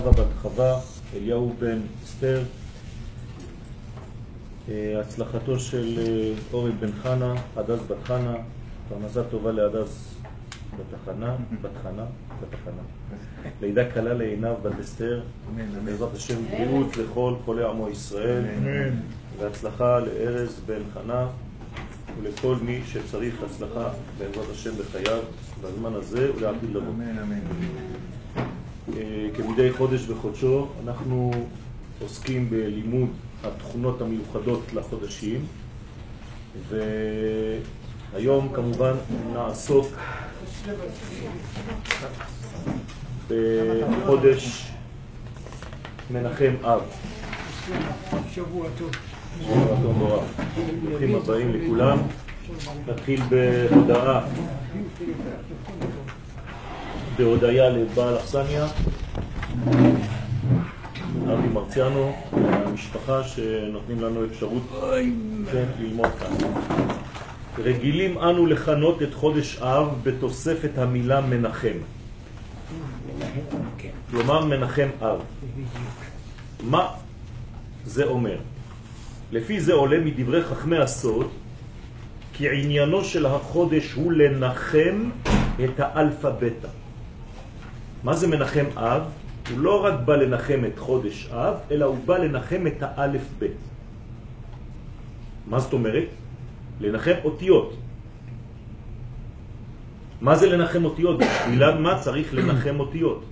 בת חווה, אליהו בן אסתר, הצלחתו של אורי בן חנה, הדס בת חנה, פרנסה טובה להדס בת חנה, לידה קלה לעיניו בת אסתר, בעזרת השם בריאות לכל חולי עמו ישראל, והצלחה לארז בן חנה ולכל מי שצריך הצלחה בעזרת השם בחייו בזמן הזה ולעתיד לבוא. כמדי חודש בחודשו אנחנו עוסקים בלימוד התכונות המיוחדות לחודשים, והיום כמובן נעסוק בחודש מנחם אב. שבוע טוב. שבוע טוב ברוך. ברוכים הבאים לכולם. נתחיל בהודיה לבעל אכסניה, אבי מרציאנו, המשפחה שנותנים לנו אפשרות ללמוד כאן. רגילים אנו לכנות את חודש אב בתוספת המילה מנחם. כלומר מנחם אב. מה זה אומר? לפי זה עולה מדברי חכמי הסוד כי עניינו של החודש הוא לנחם את האלפא בטא. מה זה מנחם אב? הוא לא רק בא לנחם את חודש אב, אלא הוא בא לנחם את האלף בית. מה זאת אומרת? לנחם אותיות. מה זה לנחם אותיות? בשבילן מה צריך לנחם אותיות?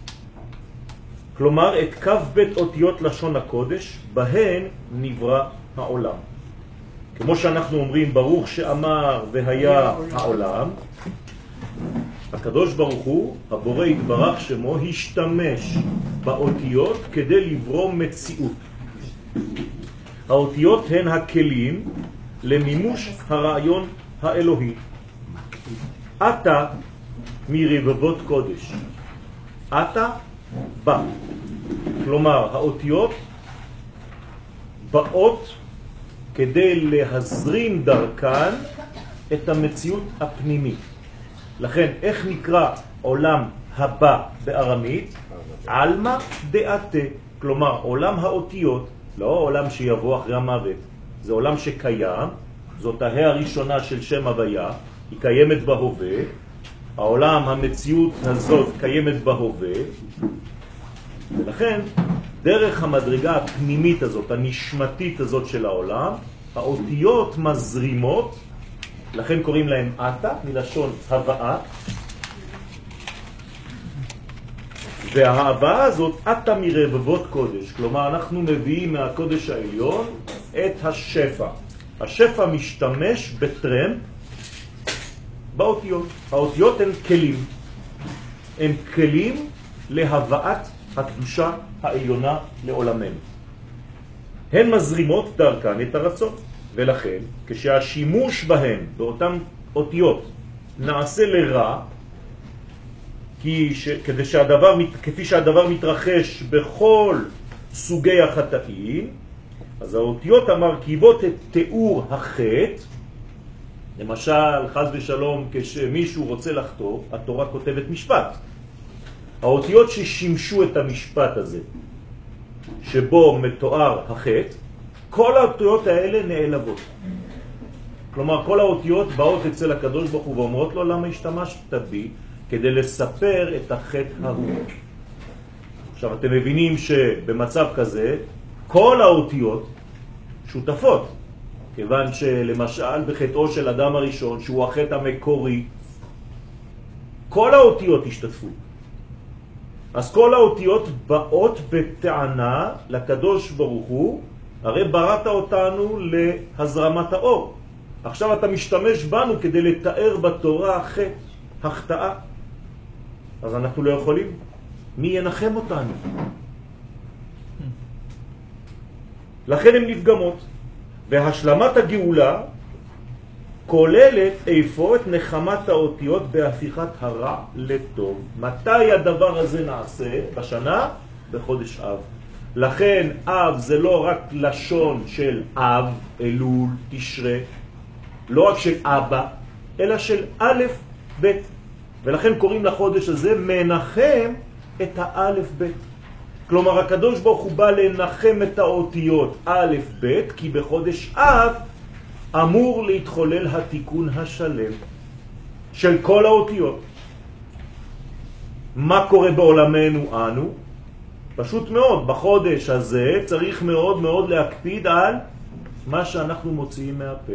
כלומר, את קו בית אותיות לשון הקודש, בהן נברא העולם. כמו שאנחנו אומרים, ברוך שאמר והיה העולם, הקדוש ברוך הוא, הבורא יתברך שמו, השתמש באותיות כדי לברוא מציאות. האותיות הן הכלים למימוש הרעיון האלוהי. אתה מרבבות קודש. אתה בא. כלומר, האותיות באות כדי להזרים דרכן את המציאות הפנימית. לכן, איך נקרא עולם הבא בארמית? עלמא דעתה, כלומר עולם האותיות, לא עולם שיבוא אחרי המוות, זה עולם שקיים, זאת ההא הראשונה של שם הוויה, היא קיימת בהווה, העולם, המציאות הזאת קיימת בהווה, ולכן דרך המדרגה הפנימית הזאת, הנשמתית הזאת של העולם, האותיות מזרימות, לכן קוראים להם אתה, מלשון הבאה, וההבאה הזאת אתה מרבבות קודש, כלומר אנחנו מביאים מהקודש העליון את השפע. השפע משתמש בטרמפ באותיות. האותיות הן כלים, הן כלים להבאת הקדושה העליונה לעולמנו. הן מזרימות דרכן את הרצון, ולכן כשהשימוש בהן באותן אותיות נעשה לרע, כפי שהדבר מתרחש בכל סוגי החטאים, אז האותיות המרכיבות את תיאור החטא, למשל חס ושלום כשמישהו רוצה לחטוא, התורה כותבת משפט. האותיות ששימשו את המשפט הזה שבו מתואר החטא, כל האותיות האלה נעלבות. כלומר, כל האותיות באות אצל הקדוש ברוך הוא ואומרות לו, למה השתמשת בי? כדי לספר את החטא ההוא. עכשיו, אתם מבינים שבמצב כזה, כל האותיות שותפות. כיוון שלמשל, בחטאו של אדם הראשון, שהוא החטא המקורי, כל האותיות השתתפו. אז כל האותיות באות בטענה לקדוש ברוך הוא, הרי בראת אותנו להזרמת האור. עכשיו אתה משתמש בנו כדי לתאר בתורה חטא, החטאה. אז אנחנו לא יכולים. מי ינחם אותנו? לכן הן נפגמות. והשלמת הגאולה כוללת איפה את נחמת האותיות בהפיכת הרע לטוב. מתי הדבר הזה נעשה? בשנה? בחודש אב. לכן אב זה לא רק לשון של אב, אלול, תשרה, לא רק של אבא, אלא של א' ב'. ולכן קוראים לחודש הזה מנחם את האלף ב'. כלומר, הקדוש ברוך הוא בא לנחם את האותיות א' ב', כי בחודש אב אמור להתחולל התיקון השלם של כל האותיות. מה קורה בעולמנו אנו? פשוט מאוד, בחודש הזה צריך מאוד מאוד להקפיד על מה שאנחנו מוציאים מהפה.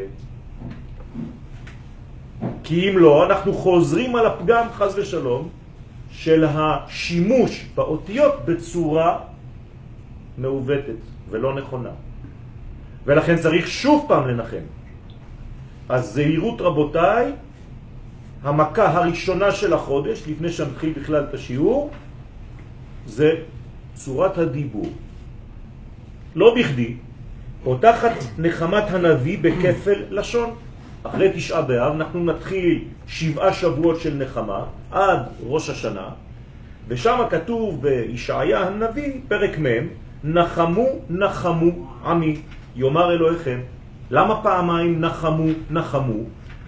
כי אם לא, אנחנו חוזרים על הפגם, חס ושלום, של השימוש באותיות בצורה מעוותת ולא נכונה. ולכן צריך שוב פעם לנחם. אז זהירות רבותיי, המכה הראשונה של החודש, לפני שנתחיל בכלל את השיעור, זה צורת הדיבור. לא בכדי, פותחת נחמת הנביא בכפל לשון. אחרי 9 באב אנחנו נתחיל 7 שבועות של נחמה עד ראש השנה, ושם כתוב בישעיה הנביא, פרק מ', נחמו נחמו עמי, יאמר אלוהיכם. למה פעמיים נחמו נחמו?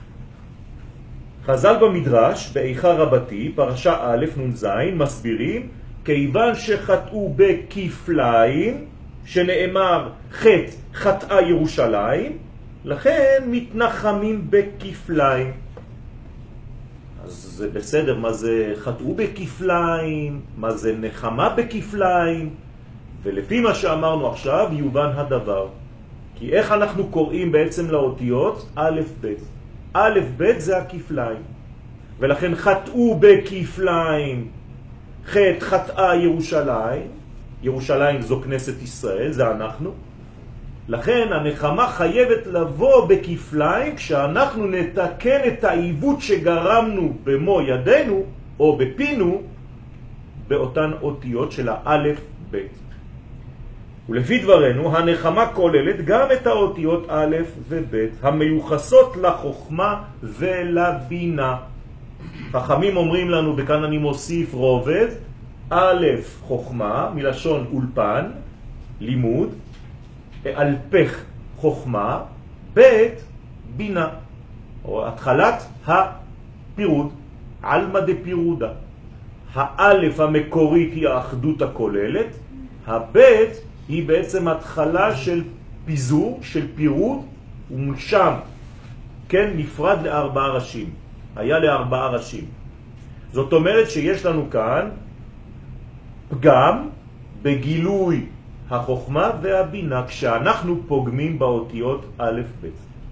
חז"ל במדרש, באיכה רבתי, פרשה א' נ"ז, מסבירים, כיוון שחטאו בכפליים, שנאמר חטא חטאה ירושלים, לכן מתנחמים בכפליים. אז זה בסדר, מה זה חטאו בכפליים, מה זה נחמה בכפליים, ולפי מה שאמרנו עכשיו יובן הדבר. כי איך אנחנו קוראים בעצם לאותיות? א' ב'. א' ב' זה הכפליים. ולכן חטאו בכפליים, חטא חטאה ירושלים, ירושלים זו כנסת ישראל, זה אנחנו. לכן הנחמה חייבת לבוא בכפליים כשאנחנו נתקן את העיוות שגרמנו במו ידינו או בפינו באותן אותיות של האלף ב'. ולפי דברנו הנחמה כוללת גם את האותיות א' וב' המיוחסות לחוכמה ולבינה. חכמים אומרים לנו, וכאן אני מוסיף רובד, א' חוכמה מלשון אולפן, לימוד, אלפך חוכמה, ב' בינה, או התחלת הפירוד, אלמה דפירודה. האלף המקורית היא האחדות הכוללת, הב' היא בעצם התחלה של פיזור, של פירוד, ומשם, כן, נפרד ל4 ראשים. היה ל4 ראשים. זאת אומרת שיש לנו כאן פגם בגילוי החוכמה והבינה כשאנחנו פוגמים באותיות א' ב'.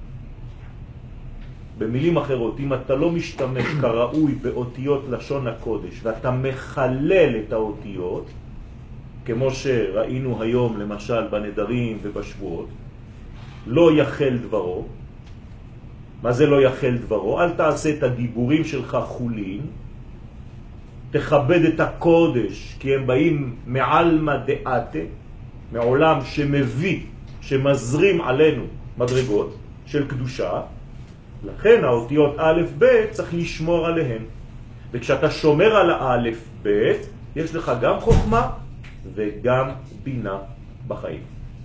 במילים אחרות, אם אתה לא משתמש כראוי באותיות לשון הקודש ואתה מחלל את האותיות, כמו שראינו היום למשל בנדרים ובשבועות, לא יחל דברו. מה זה לא יחל דברו? אל תעשה את הדיבורים שלך חולין, תכבד את הקודש, כי הם באים מעלמא דעתה, מעולם שמביא, שמזרים עלינו מדרגות של קדושה. לכן האותיות א' ב' צריך לשמור עליהן. וכשאתה שומר על האלף ב' יש לך גם חוכמה וגם בינה בחיים.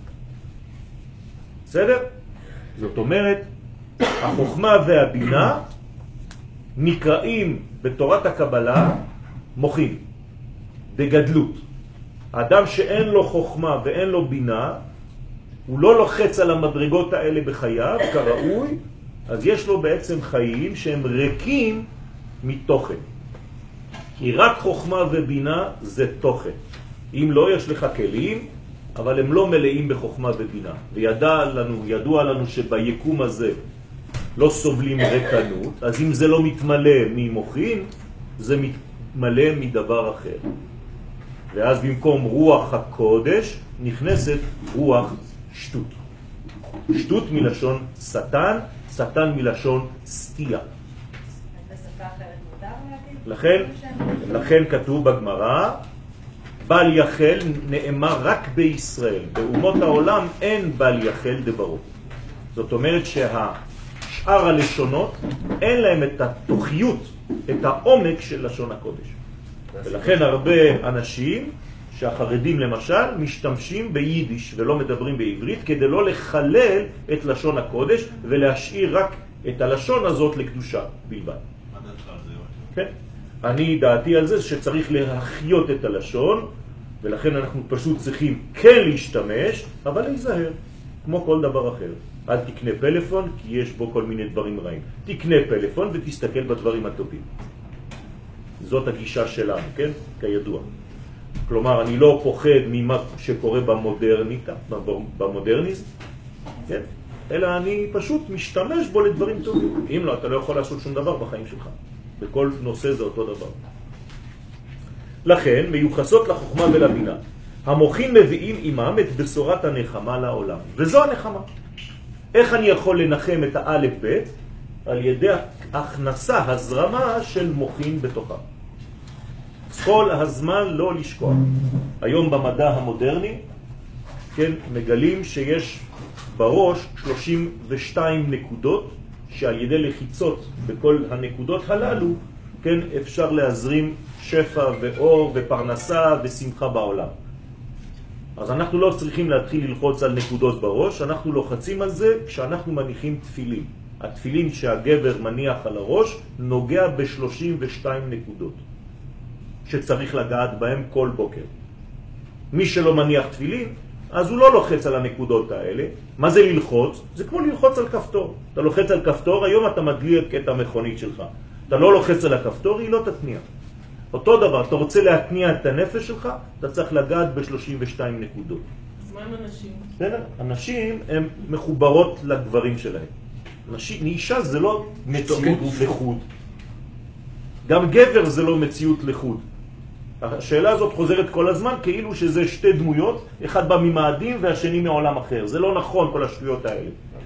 בסדר? זאת אומרת, החוכמה והבינה נקראים בתורת הקבלה מוחים, בגדלות. האדם שאין לו חוכמה ואין לו בינה, הוא לא לוחץ על המדרגות האלה בחייו כראוי, אז יש לו בעצם חיים שהם ריקים מתוכן. כי רק חוכמה ובינה זה תוכן. אם לא, יש לך כלים, אבל הם לא מלאים בחוכמה ובינה. וידוע לנו שביקום הזה לא סובלים ריקנות, אז אם זה לא מתמלא ממוחין, זה מתמלא מדבר אחר. ואז במקום רוח הקודש נכנסת רוח שטות. שטות מלשון שטן, שטן מלשון סטייה. לכן כתוב בגמרא, בל יחל נאמר רק בישראל, באומות העולם אין בל יחל דברו. זאת אומרת שהשאר הלשונות אין להם את התוכיות, את העומק של לשון הקודש. ולכן הרבה אנשים שהחרדים למשל משתמשים ביידיש ולא מדברים בעברית כדי לא לחלל את לשון הקודש ולהשאיר רק את הלשון הזאת לקדושה בלבד. מה דעתך על זה? כן. אני דעתי על זה שצריך להחיות את הלשון ולכן אנחנו פשוט צריכים כן להשתמש, אבל להיזהר, כמו כל דבר אחר. אל תקנה פלאפון, כי יש בו כל מיני דברים רעים. תקנה פלאפון ותסתכל בדברים הטובים. זאת הגישה שלנו, כן? כידוע. כלומר, אני לא פוחד ממה שקורה במודרניזם, כן? אלא אני פשוט משתמש בו לדברים טובים. אם לא, אתה לא יכול לעשות שום דבר בחיים שלך. בכל נושא זה אותו דבר. לכן, מיוחסות לחוכמה ולבינה. המוחים מביאים עמם את בשורת הנחמה לעולם. וזו הנחמה. איך אני יכול לנחם את האלף בית? על ידי הכנסה, הזרמה של מוחים בתוכה. כל הזמן לא לשכוח. היום במדע המודרני, כן, מגלים שיש בראש 32 נקודות, שעל ידי לחיצות בכל הנקודות הללו, כן, אפשר להזרים שפע ואור ופרנסה ושמחה בעולם. אז אנחנו לא צריכים להתחיל ללחוץ על נקודות בראש, אנחנו לוחצים על זה כשאנחנו מניחים תפילין. התפילין שהגבר מניח על הראש נוגע ב32 נקודות, שצריך לגעת בהם כל בוקר. מי שלא מניח תפילין, אז הוא לא לוחץ על הנקודות האלה. מה זה ללחוץ? זה כמו ללחוץ על כפתור. אתה לוחץ על כפתור, היום אתה מדליק את המכונית שלך. אתה לא לוחץ על הכפתור, היא לא תתניע. אותו דבר, אתה רוצה להתניע את הנפש שלך, אתה צריך לגעת ב32 נקודות. אז מה עם אנשים? אנשים הם מחוברות לגברים שלהם. אישה זה לא מציאות לחוד. גם גבר זה לא מציאות לחוד. השאלה הזאת חוזרת כל הזמן כאילו שזה שתי דמויות, אחד בא ממאדים והשני מעולם אחר. זה לא נכון כל השטויות האלה.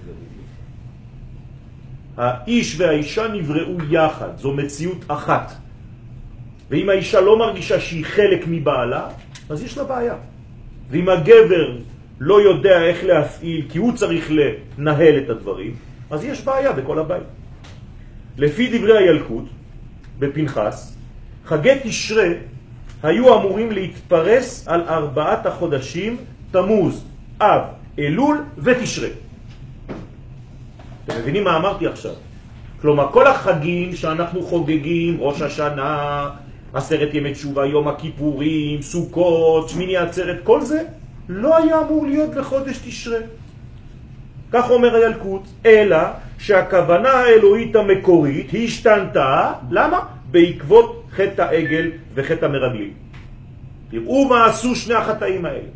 האיש והאישה נבראו יחד, זו מציאות אחת. ואם האישה לא מרגישה שהיא חלק מבעלה, אז יש לה בעיה. ואם הגבר לא יודע איך להפעיל, כי הוא צריך לנהל את הדברים, אז יש בעיה בכל הבית. לפי דברי הילקוט, בפנחס, חגי תשרה היו אמורים להתפרס על 4 החודשים, תמוז, אב, אלול ותשרה. אתם מבינים מה אמרתי עכשיו? כלומר, כל החגים שאנחנו חוגגים, ראש השנה, 10 ימי תשובה, יום הכיפורים, סוכות, שמיני עצרת, כל זה לא היה אמור להיות בחודש תשרה. כך אומר הילקוט, אלא שהכוונה האלוהית המקורית השתנתה, למה? בעקבות חטא העגל וחטא המרגלים. תראו מה עשו שני החטאים האלה.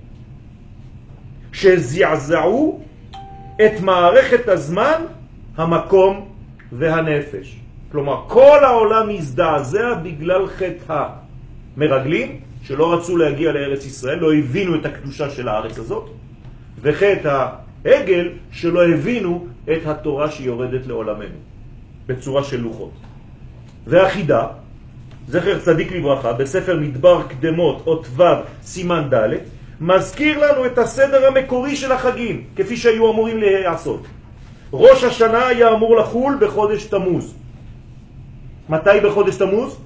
שזעזעו את מערכת הזמן, המקום והנפש. כלומר, כל העולם הזדעזע בגלל חטא המרגלים, שלא רצו להגיע לארץ ישראל, לא הבינו את הקדושה של הארץ הזאת, וחטא העגל, שלא הבינו את התורה שיורדת לעולמנו, בצורה של לוחות. והחידה, זכר צדיק לברכה, בספר מדבר קדמות, אות ו' סימן ד', מזכיר לנו את הסדר המקורי של החגים, כפי שהיו אמורים לעשות. ראש השנה היה אמור לחול בחודש תמוז. מתי בחודש תמוז?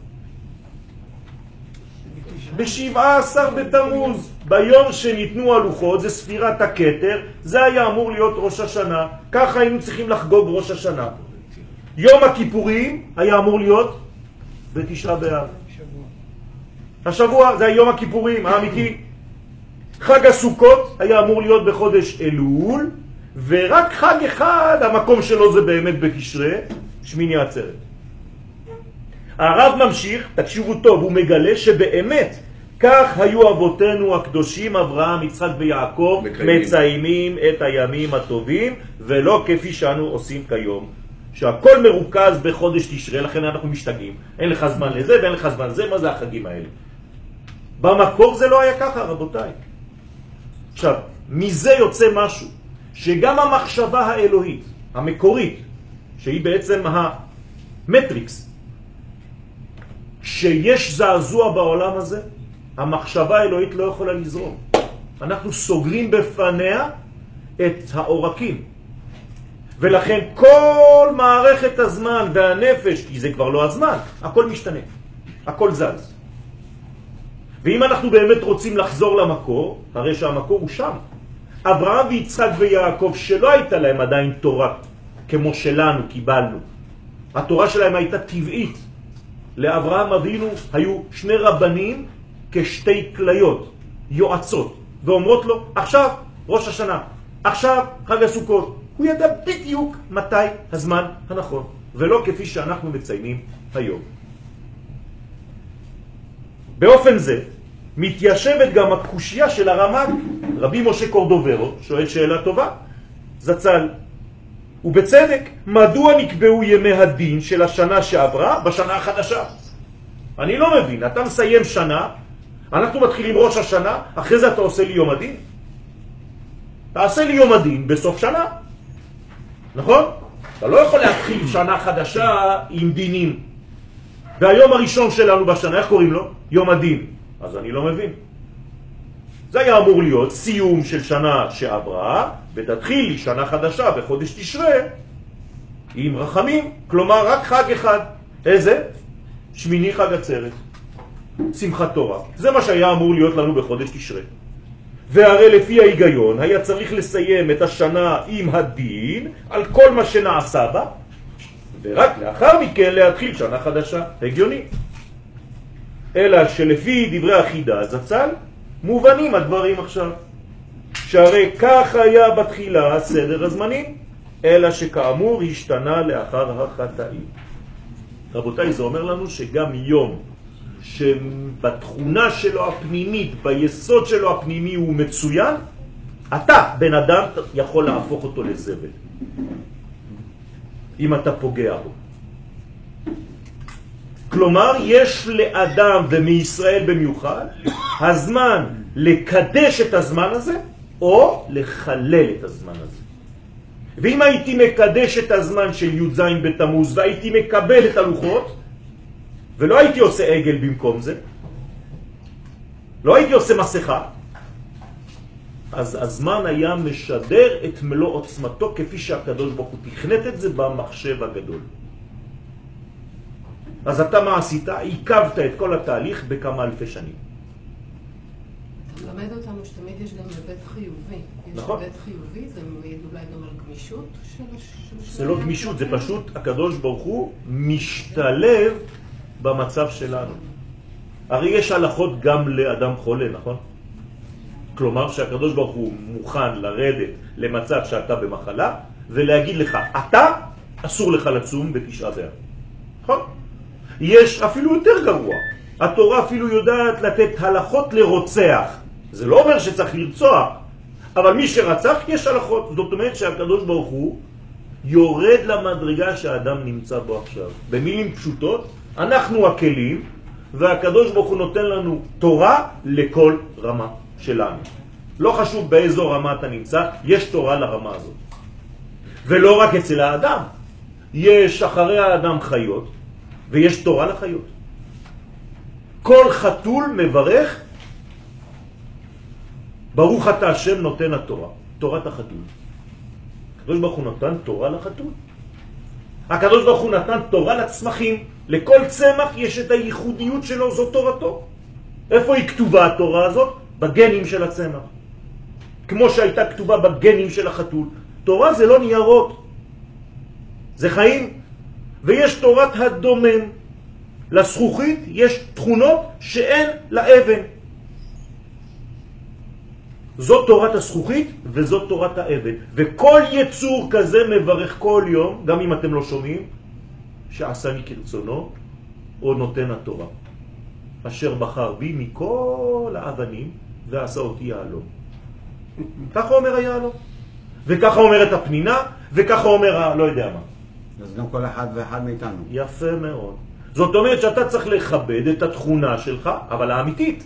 ב-17 בתמוז, ביום שניתנו הלוחות, זה ספירת הכתר, זה היה אמור להיות ראש השנה, ככה היינו צריכים לחגוג ראש השנה. יום הכיפורים היה אמור להיות בתשעה באב. השבוע זה היום הכיפורים האמיתי. חג הסוכות היה אמור להיות בחודש אלול, ורק חג אחד, המקום שלו זה באמת בתשרה, שמיני עצרת. הרב ממשיך, תקשיבו טוב, הוא מגלה שבאמת כך היו אבותינו הקדושים אברהם, יצחק ויעקב מציינים את הימים הטובים, ולא כפי שאנו עושים כיום, שהכל מרוכז בחודש תשרה, לכן אנחנו משתגעים. אין לך זמן לזה ואין לך זמן לזה, מה זה החגים האלה? במקור זה לא היה ככה, רבותיי. עכשיו, מזה יוצא משהו, שגם המחשבה האלוהית, המקורית, שהיא בעצם המטריקס, שיש זעזוע בעולם הזה, המחשבה האלוהית לא יכולה לזרום. אנחנו סוגרים בפניה את העורקים. ולכן כל מערכת הזמן והנפש, כי זה כבר לא הזמן, הכל משתנה, הכל זז. ואם אנחנו באמת רוצים לחזור למקור, הרי שהמקור הוא שם. אברהם ויצחק ויעקב, שלא הייתה להם עדיין תורה כמו שלנו קיבלנו, התורה שלהם הייתה טבעית. לאברהם אבינו היו 2 רבנים כשתי כליות, יועצות ואומרות לו, עכשיו ראש השנה, עכשיו חג הסוכות. הוא ידע בדיוק מתי הזמן הנכון, ולא כפי שאנחנו מציינים היום. באופן זה מתיישבת גם הקושיה של הרמ"ג. רבי משה קורדוברו שואל שאלה טובה, זצ"ל, ובצדק, מדוע נקבעו ימי הדין של השנה שעברה בשנה החדשה? אני לא מבין, אתה מסיים שנה, אנחנו מתחילים ראש השנה, אחרי זה אתה עושה לי יום הדין? תעשה לי יום הדין בסוף שנה, נכון? אתה לא יכול להתחיל שנה חדשה עם דינים. והיום הראשון שלנו בשנה, איך קוראים לו? יום הדין. אז אני לא מבין. זה היה אמור להיות סיום של שנה שעברה, ותתחיל שנה חדשה בחודש תשרה עם רחמים, כלומר רק חג אחד. איזה? שמיני חג עצרת, שמחת תורה. זה מה שהיה אמור להיות לנו בחודש תשרה. והרי לפי ההיגיון היה צריך לסיים את השנה עם הדין על כל מה שנעשה בה, ורק לאחר מכן להתחיל שנה חדשה. הגיוני. אלא שלפי דברי החידה זצ"ל מובנים הדברים עכשיו, שהרי כך היה בתחילה סדר הזמנים, אלא שכאמור השתנה לאחר החטאים. רבותיי, זה אומר לנו שגם יום שבתכונה שלו הפנימית, ביסוד שלו הפנימי הוא מצוין, אתה, בן אדם, יכול להפוך אותו לזבל אם אתה פוגע בו. כלומר, יש לאדם ומישראל במיוחד הזמן לקדש את הזמן הזה או לחלל את הזמן הזה. ואם הייתי מקדש את הזמן של י"ז בתמוז והייתי מקבל את הלוחות ולא הייתי עושה עגל במקום זה, לא הייתי עושה מסכה, אז הזמן היה משדר את מלוא עוצמתו כפי שהקדוש ברוך הוא תכנת את זה במחשב הגדול. אז אתה מה עשית? עיכבת את כל התהליך בכמה אלפי שנים. למד אותנו שתמיד יש גם היבט חיובי. נכון. יש היבט חיובי, זה מעיד אולי גם על גמישות של... זה לא גמישות, זה פשוט הקדוש ברוך הוא משתלב במצב שלנו. הרי יש הלכות גם לאדם חולה, נכון? כלומר שהקדוש ברוך הוא מוכן לרדת למצב שאתה במחלה ולהגיד לך, אתה אסור לך לצום בתשעה באב. נכון? יש אפילו יותר גרוע. התורה אפילו יודעת לתת הלכות לרוצח. זה לא אומר שצריך לרצוח, אבל מי שרצח יש הלכות. זאת אומרת שהקדוש ברוך הוא יורד למדרגה שהאדם נמצא בו עכשיו. במילים פשוטות, אנחנו הכלים, והקדוש ברוך הוא נותן לנו תורה לכל רמה שלנו. לא חשוב באיזו רמה אתה נמצא, יש תורה לרמה הזאת. ולא רק אצל האדם. יש אחרי האדם חיות, ויש תורה לחיות. כל חתול מברך, ברוך אתה השם נותן התורה, תורת החתול. הקדוש ברוך הוא נתן תורה לחתול. הקדוש ברוך הוא נתן תורה לצמחים. לכל צמח יש את הייחודיות שלו, זו תורתו. איפה היא כתובה התורה הזאת? בגנים של הצמח. כמו שהייתה כתובה בגנים של החתול. תורה זה לא ניירות, זה חיים. ויש תורת הדומם. לזכוכית יש תכונות שאין לאבן. זאת תורת הזכוכית וזאת תורת האבן. וכל יצור כזה מברך כל יום, גם אם אתם לא שומעים, שעשני כרצונו או נותן התורה. אשר בחר בי מכל האבנים ועשה אותי יעלום. ככה אומר היעלום. וככה אומרת הפנינה, וככה אומר לא יודע מה. אז גם כל אחד ואחד מאיתנו. יפה מאוד. זאת אומרת שאתה צריך לכבד את התכונה שלך, אבל האמיתית.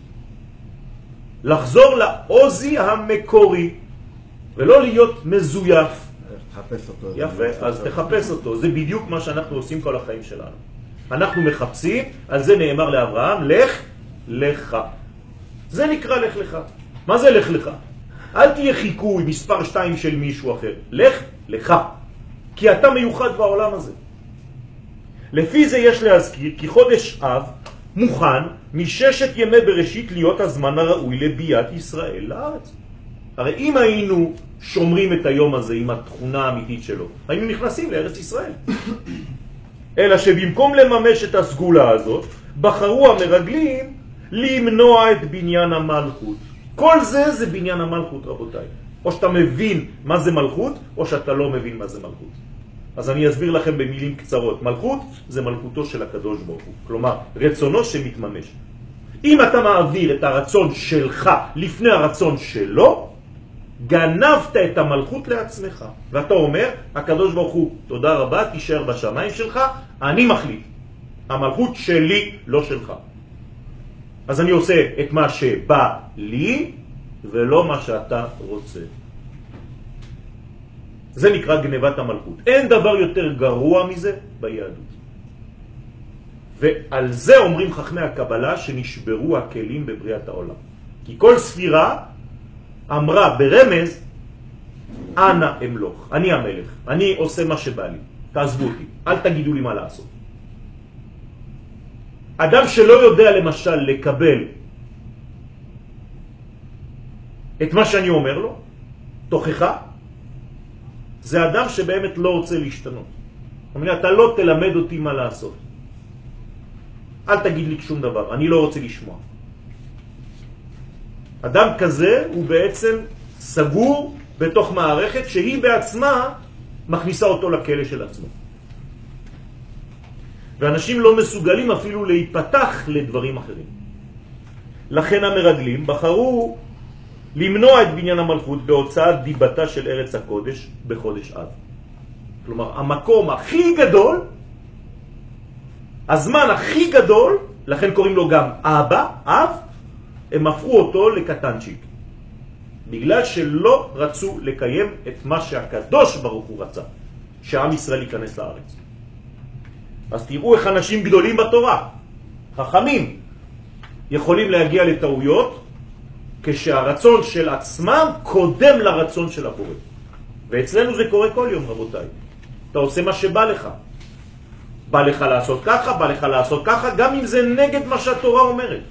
לחזור לעוזי המקורי, ולא להיות מזויף. תחפש אותו. יפה, אז תחפש אותו. זה בדיוק מה שאנחנו עושים כל החיים שלנו. אנחנו מחפשים, על זה נאמר לאברהם, לך לך. זה נקרא לך לך. מה זה לך לך? אל תהיה חיקוי מספר 2 של מישהו אחר. לך לך. כי אתה מיוחד בעולם הזה. לפי זה יש להזכיר כי חודש אב מוכן מששת ימי בראשית להיות הזמן הראוי לביאת ישראל לארץ. הרי אם היינו שומרים את היום הזה עם התכונה האמיתית שלו, היינו נכנסים לארץ ישראל. אלא שבמקום לממש את הסגולה הזאת, בחרו המרגלים למנוע את בניין המלכות. כל זה בניין המלכות, רבותיי. או שאתה מבין מה זה מלכות, או שאתה לא מבין מה זה מלכות. אז אני אסביר לכם במילים קצרות. מלכות זה מלכותו של הקדוש ברוך הוא. כלומר, רצונו שמתממש. אם אתה מעביר את הרצון שלך לפני הרצון שלו, גנבת את המלכות לעצמך. ואתה אומר, הקדוש ברוך הוא, תודה רבה, תישאר בשמיים שלך, אני מחליט. המלכות שלי, לא שלך. אז אני עושה את מה שבא לי, ולא מה שאתה רוצה. זה נקרא גנבת המלכות. אין דבר יותר גרוע מזה ביהדות. ועל זה אומרים חכמי הקבלה שנשברו הכלים בבריאת העולם. כי כל ספירה אמרה ברמז, אנא אמלוך, אני המלך, אני עושה מה שבא לי, תעזבו אותי, אל תגידו לי מה לעשות. אדם שלא יודע למשל לקבל את מה שאני אומר לו, תוכחה, זה אדם שבאמת לא רוצה להשתנות. אומר, אתה לא תלמד אותי מה לעשות. אל תגיד לי שום דבר, אני לא רוצה לשמוע. אדם כזה הוא בעצם סגור בתוך מערכת שהיא בעצמה מכניסה אותו לכלא של עצמו. ואנשים לא מסוגלים אפילו להיפתח לדברים אחרים. לכן המרגלים בחרו למנוע את בניין המלכות בהוצאת דיבתה של ארץ הקודש בחודש אב. כלומר, המקום הכי גדול, הזמן הכי גדול, לכן קוראים לו גם אבא, אב, הם הפכו אותו לקטנצ'יק. בגלל שלא רצו לקיים את מה שהקדוש ברוך הוא רצה, שעם ישראל ייכנס לארץ. אז תראו איך אנשים גדולים בתורה, חכמים, יכולים להגיע לטעויות, כשהרצון של עצמם קודם לרצון של הבורא. ואצלנו זה קורה כל יום, רבותיי. אתה עושה מה שבא לך. בא לך לעשות ככה, בא לך לעשות ככה, גם אם זה נגד מה שהתורה אומרת.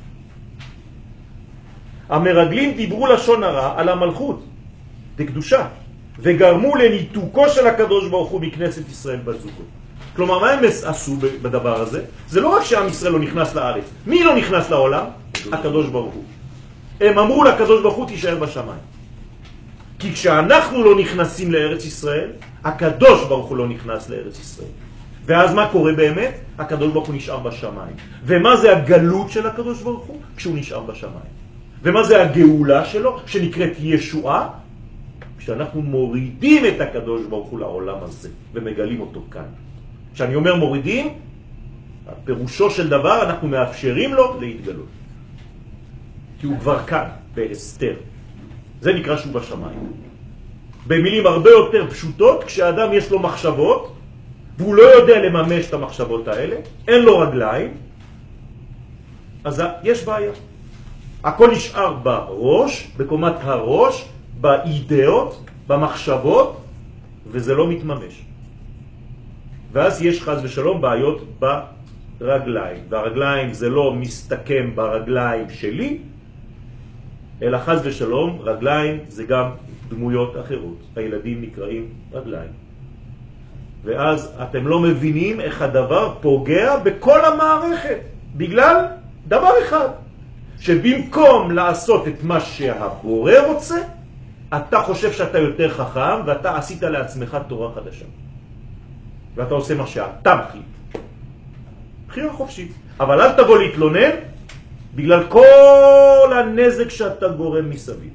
המרגלים דיברו לשון הרע על המלכות, בקדושה, וגרמו לניתוקו של הקדוש ברוך הוא מכנסת ישראל בזוגו. כלומר, מה הם עשו בדבר הזה? זה לא רק שעם ישראל לא נכנס לארץ. מי לא נכנס לעולם? הקדוש ברוך הוא. הם אמרו לקדוש ברוך הוא תישאר בשמיים. כי כשאנחנו לא נכנסים לארץ ישראל, הקדוש ברוך הוא לא נכנס לארץ ישראל. ואז מה קורה באמת? הקדוש ברוך הוא נשאר בשמיים. ומה זה הגלות של הקדוש ברוך הוא? כשהוא נשאר בשמיים. ומה זה הגאולה שלו? שנקראת ישועה? כשאנחנו מורידים את הקדוש ברוך הוא לעולם הזה ומגלים אותו כאן. כשאני אומר מורידים, הפירושו של דבר אנחנו מאפשרים לו להתגלות. כי הוא כבר כאן, בהסתר. זה נקרא שהוא בשמיים. במילים הרבה יותר פשוטות, כשאדם יש לו מחשבות, והוא לא יודע לממש את המחשבות האלה, אין לו רגליים, אז יש בעיה. הכל נשאר בראש, בקומת הראש, באידאות, במחשבות, וזה לא מתממש. ואז יש חס ושלום בעיות ברגליים. והרגליים זה לא מסתכם ברגליים שלי, אלא חס ושלום, רגליים זה גם דמויות אחרות. הילדים נקראים רגליים. ואז אתם לא מבינים איך הדבר פוגע בכל המערכת. בגלל דבר אחד. שבמקום לעשות את מה שהבורא רוצה, אתה חושב שאתה יותר חכם, ואתה עשית לעצמך תורה חדשה. ואתה עושה מה שאתה מחליט. בחירה חופשית. אבל אל תבוא להתלונן, בגלל כל הנזק שאתה גורם מסביב.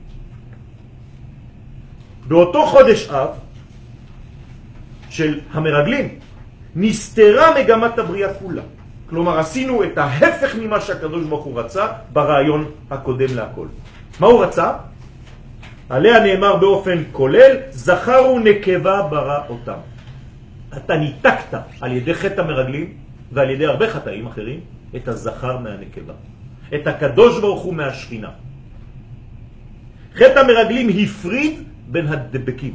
באותו חודש אב, של המרגלים, נסתרה מגמת הבריאה כולה. כלומר, עשינו את ההפך ממה שהקדוש ברוך הוא רצה ברעיון הקודם להכל. מה הוא רצה? עליה נאמר באופן כולל, זכר ונקבה ברא אותם. אתה ניתקת על ידי חטא המרגלים, ועל ידי הרבה חטאים אחרים, את הזכר מהנקבה. את הקדוש ברוך הוא מהשכינה. חטא המרגלים הפריד בין הדבקים.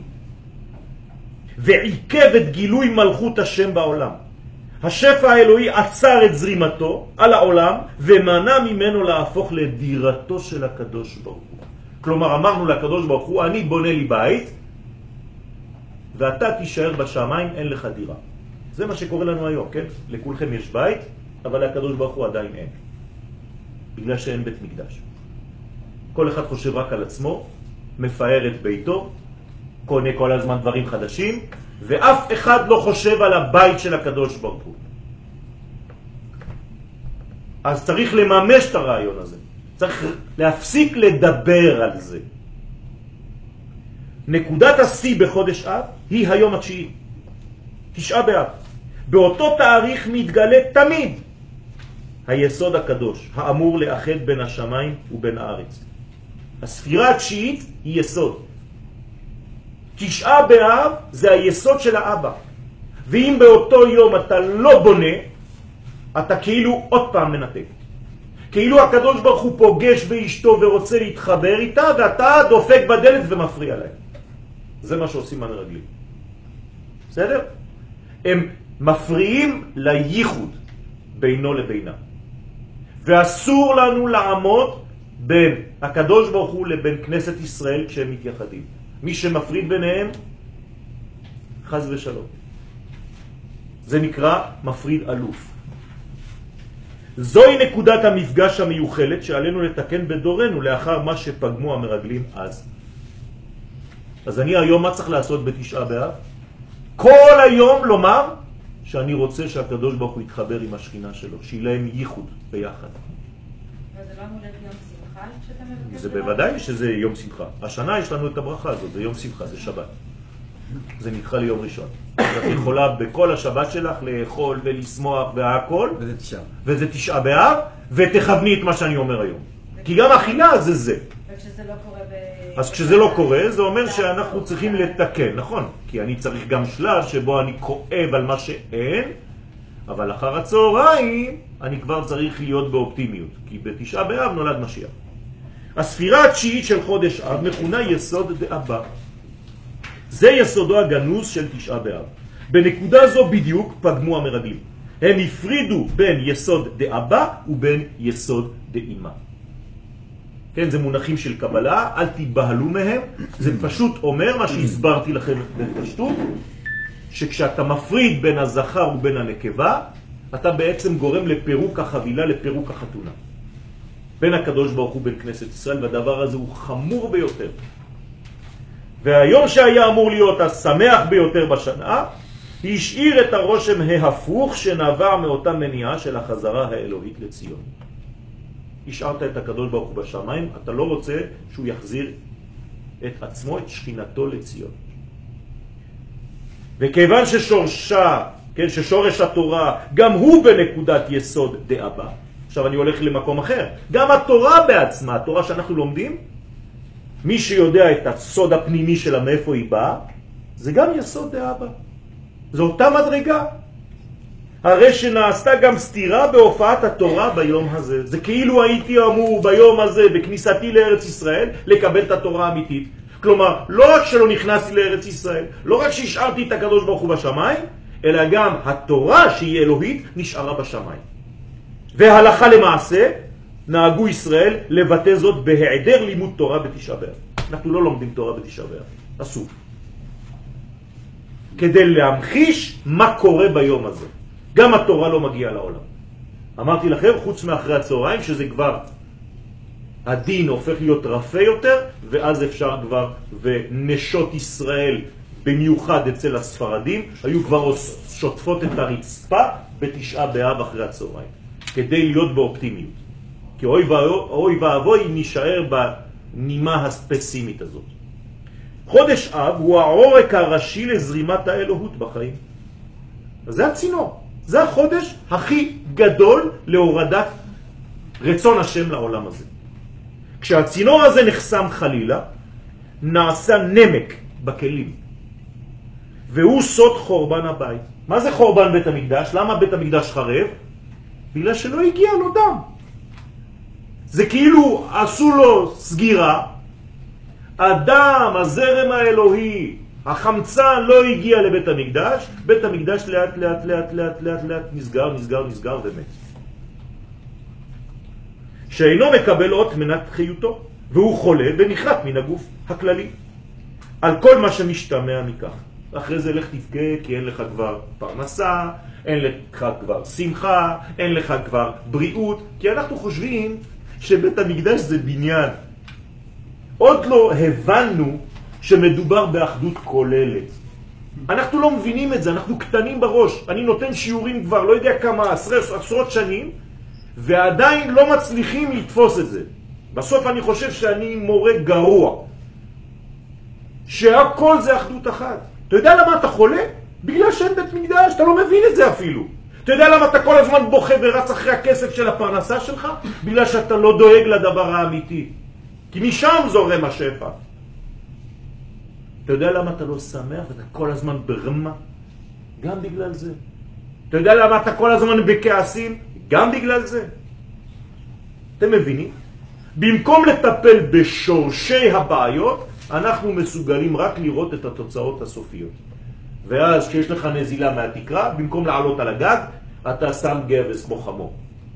ועיכב את גילוי מלכות השם בעולם. השפע האלוהי עצר את זרימתו על העולם ומנע ממנו להפוך לדירתו של הקדוש ברוך הוא. כלומר, אמרנו לקדוש ברוך הוא, אני בונה לי בית ואתה תישאר בשמיים, אין לך דירה. זה מה שקורה לנו היום, כן? לכולכם יש בית, אבל לקדוש ברוך הוא עדיין אין. בגלל שאין בית מקדש. כל אחד חושב רק על עצמו, מפאר את ביתו, קונה כל הזמן דברים חדשים, ואף אחד לא חושב על הבית של הקדוש ברוך הוא. אז צריך לממש את הרעיון הזה. צריך להפסיק לדבר על זה. נקודת השיא בחודש אב היא היום התשיעי, 9 באב. באותו תאריך מתגלה תמיד היסוד הקדוש, האמור לאחד בין השמיים ובין הארץ. הספירה התשיעית היא יסוד. 9 באב זה היסוד של האבא. ואם באותו יום אתה לא בונה, אתה כאילו עוד פעם מנתק. כאילו הקדוש ברוך הוא פוגש באשתו ורוצה להתחבר איתה, ואתה דופק בדלת ומפריע להם. זה מה שעושים המרגלים. בסדר? הם מפריעים לייחוד בינו לבינה. ואסור לנו לעמוד בין הקדוש ברוך הוא לבין כנסת ישראל כשהם מתייחדים. מי שמפריד ביניהם, חס ושלום. זה נקרא מפריד אלוף. זוהי נקודת המפגש המיוחלת שעלינו לתקן בדורנו לאחר מה שפגמו המרגלים אז. אז אני היום מה צריך לעשות ב9 באב? כל היום לומר שאני רוצה שהקדוש ברוך הוא יתחבר עם השכינה שלו, שיהיה להם ייחוד ביחד. וזה לא אמור להיות יום שמחה שאתה מבקש? זה בוודאי שזה יום שמחה. השנה יש לנו את הברכה הזאת, זה יום שמחה, זה שבת. זה נדחה ליום ראשון. את יכולה בכל השבת שלך לאכול ולשמוח והכל, וזה 9 באב, ותכווני את מה שאני אומר היום. כי גם אכילה זה זה. וכשזה לא קורה אז כשזה לא קורה, זה אומר שאנחנו צריכים לתקן, נכון? כי אני צריך גם שלב שבו אני כואב על מה שאין, אבל אחר הצהריים אני כבר צריך להיות באופטימיות, כי ב9 באב נולד משיח. הספירה התשיעית של חודש אב מכונה יסוד דאבא. זה יסודו הגנוז של 9 באב. בנקודה זו בדיוק פגמו המרגלים. הם הפרידו בין יסוד דאבא ובין יסוד דאמא. כן, זה מונחים של קבלה, אל תיבהלו מהם. זה פשוט אומר מה שהסברתי לכם בפשטות, שכשאתה מפריד בין הזכר ובין הנקבה, אתה בעצם גורם לפירוק החבילה, לפירוק החתונה. בין הקדוש ברוך הוא בין כנסת ישראל, והדבר הזה הוא חמור ביותר. והיום שהיה אמור להיות השמח ביותר בשנה, השאיר את הרושם ההפוך שנבע מאותה מניעה של החזרה האלוהית לציון. השארת את הקדוש ברוך הוא בשמיים, אתה לא רוצה שהוא יחזיר את עצמו, את שכינתו לציון. וכיוון ששורש התורה גם הוא בנקודת יסוד דאבא. עכשיו אני הולך למקום אחר. גם התורה בעצמה, התורה שאנחנו לומדים, מי שיודע את הסוד הפנימי שלה מאיפה היא באה, זה גם יסוד דאבא. זו אותה מדרגה. הרי שנעשתה גם סתירה בהופעת התורה ביום הזה. זה כאילו הייתי אמור ביום הזה, בכניסתי לארץ ישראל, לקבל את התורה האמיתית. כלומר, לא רק שלא נכנסתי לארץ ישראל, לא רק שהשארתי את הקדוש ברוך הוא בשמיים, אלא גם התורה שהיא אלוהית נשארה בשמיים. והלכה למעשה, נהגו ישראל לבטא זאת בהיעדר לימוד תורה ב9 באב. אנחנו לא לומדים תורה ב9 באב. אסור. כדי להמחיש מה קורה ביום הזה. גם התורה לא מגיעה לעולם. אמרתי לכם, חוץ מאחרי הצהריים, שזה כבר הדין הופך להיות רפה יותר, ואז אפשר כבר, ונשות ישראל, במיוחד אצל הספרדים, היו כבר שוטפות את הרצפה ב9 באב אחרי הצהריים, כדי להיות באופטימיות. כי אוי ואבוי נשאר בנימה הפסימית הזאת. חודש אב הוא העורק הראשי לזרימת האלוהות בחיים. אז זה הצינור. זה החודש הכי גדול להורדת רצון השם לעולם הזה. כשהצינור הזה נחסם חלילה, נעשה נמק בכלים. והוא סוד חורבן הבית. מה זה חורבן בית המקדש? למה בית המקדש חרב? בגלל שלא הגיע לו דם. זה כאילו עשו לו סגירה, הדם, הזרם האלוהי, החמצן לא הגיע לבית המקדש, בית המקדש לאט לאט לאט לאט לאט לאט נסגר ומת. שאינו מקבל אות מנת חיותו, והוא חולה ונחלט מן הגוף הכללי. על כל מה שמשתמע מכך. אחרי זה לך תפגע, כי אין לך כבר פרנסה, אין לך כבר שמחה, אין לך כבר בריאות, כי אנחנו חושבים שבית המקדש זה בניין. עוד לא הבנו שמדובר באחדות כוללת. אנחנו לא מבינים את זה, אנחנו קטנים בראש. אני נותן שיעורים כבר לא יודע כמה, עשרות שנים, ועדיין לא מצליחים לתפוס את זה. בסוף אני חושב שאני מורה גרוע. שהכל זה אחדות אחת. אתה יודע למה אתה חולה? בגלל שאין בית מקדש, אתה לא מבין את זה אפילו. אתה יודע למה אתה כל הזמן בוכה ורץ אחרי הכסף של הפרנסה שלך? בגלל שאתה לא דואג לדבר האמיתי. כי משם זורם השפע. אתה יודע למה אתה לא שמח ואתה כל הזמן ברמה? גם בגלל זה. אתה יודע למה אתה כל הזמן בכעסים? גם בגלל זה. אתם מבינים? במקום לטפל בשורשי הבעיות, אנחנו מסוגלים רק לראות את התוצאות הסופיות. ואז כשיש לך נזילה מהתקרה, במקום לעלות על הגג, אתה שם גבס כמו חמור.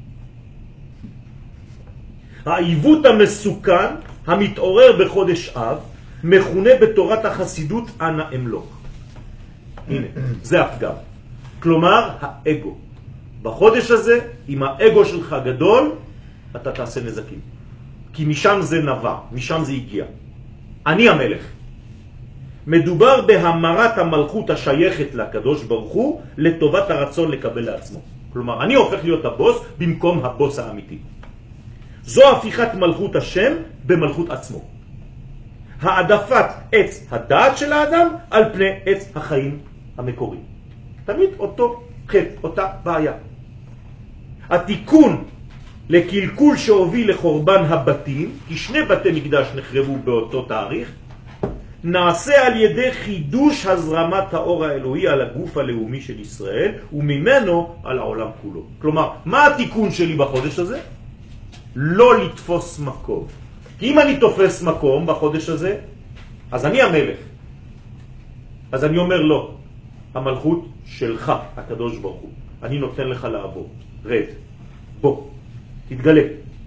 העיוות המסוכן המתעורר בחודש אב מכונה בתורת החסידות אנא אמלוך. הנה, זה הפגם. כלומר, האגו. בחודש הזה, אם האגו שלך גדול, אתה תעשה נזקים. כי משם זה נבע, משם זה הגיע. אני המלך. מדובר בהמרת המלכות השייכת לקדוש ברוך הוא לטובת הרצון לקבל לעצמו. כלומר, אני הופך להיות הבוס במקום הבוס האמיתי. זו הפיכת מלכות השם במלכות עצמו. העדפת עץ הדעת של האדם על פני עץ החיים המקורי. תמיד אותו חטא, אותה בעיה. התיקון לקלקול שהוביל לחורבן הבתים, כי שני בתי מקדש נחרבו באותו תאריך, נעשה על ידי חידוש הזרמת האור האלוהי על הגוף הלאומי של ישראל, וממנו על העולם כולו. כלומר, מה התיקון שלי בחודש הזה? לא לתפוס מקום. כי אם אני תופס מקום בחודש הזה, אז אני המלך. אז אני אומר לא, המלכות שלך, הקדוש ברוך הוא. אני נותן לך לעבור. רד, בוא, תתגלה.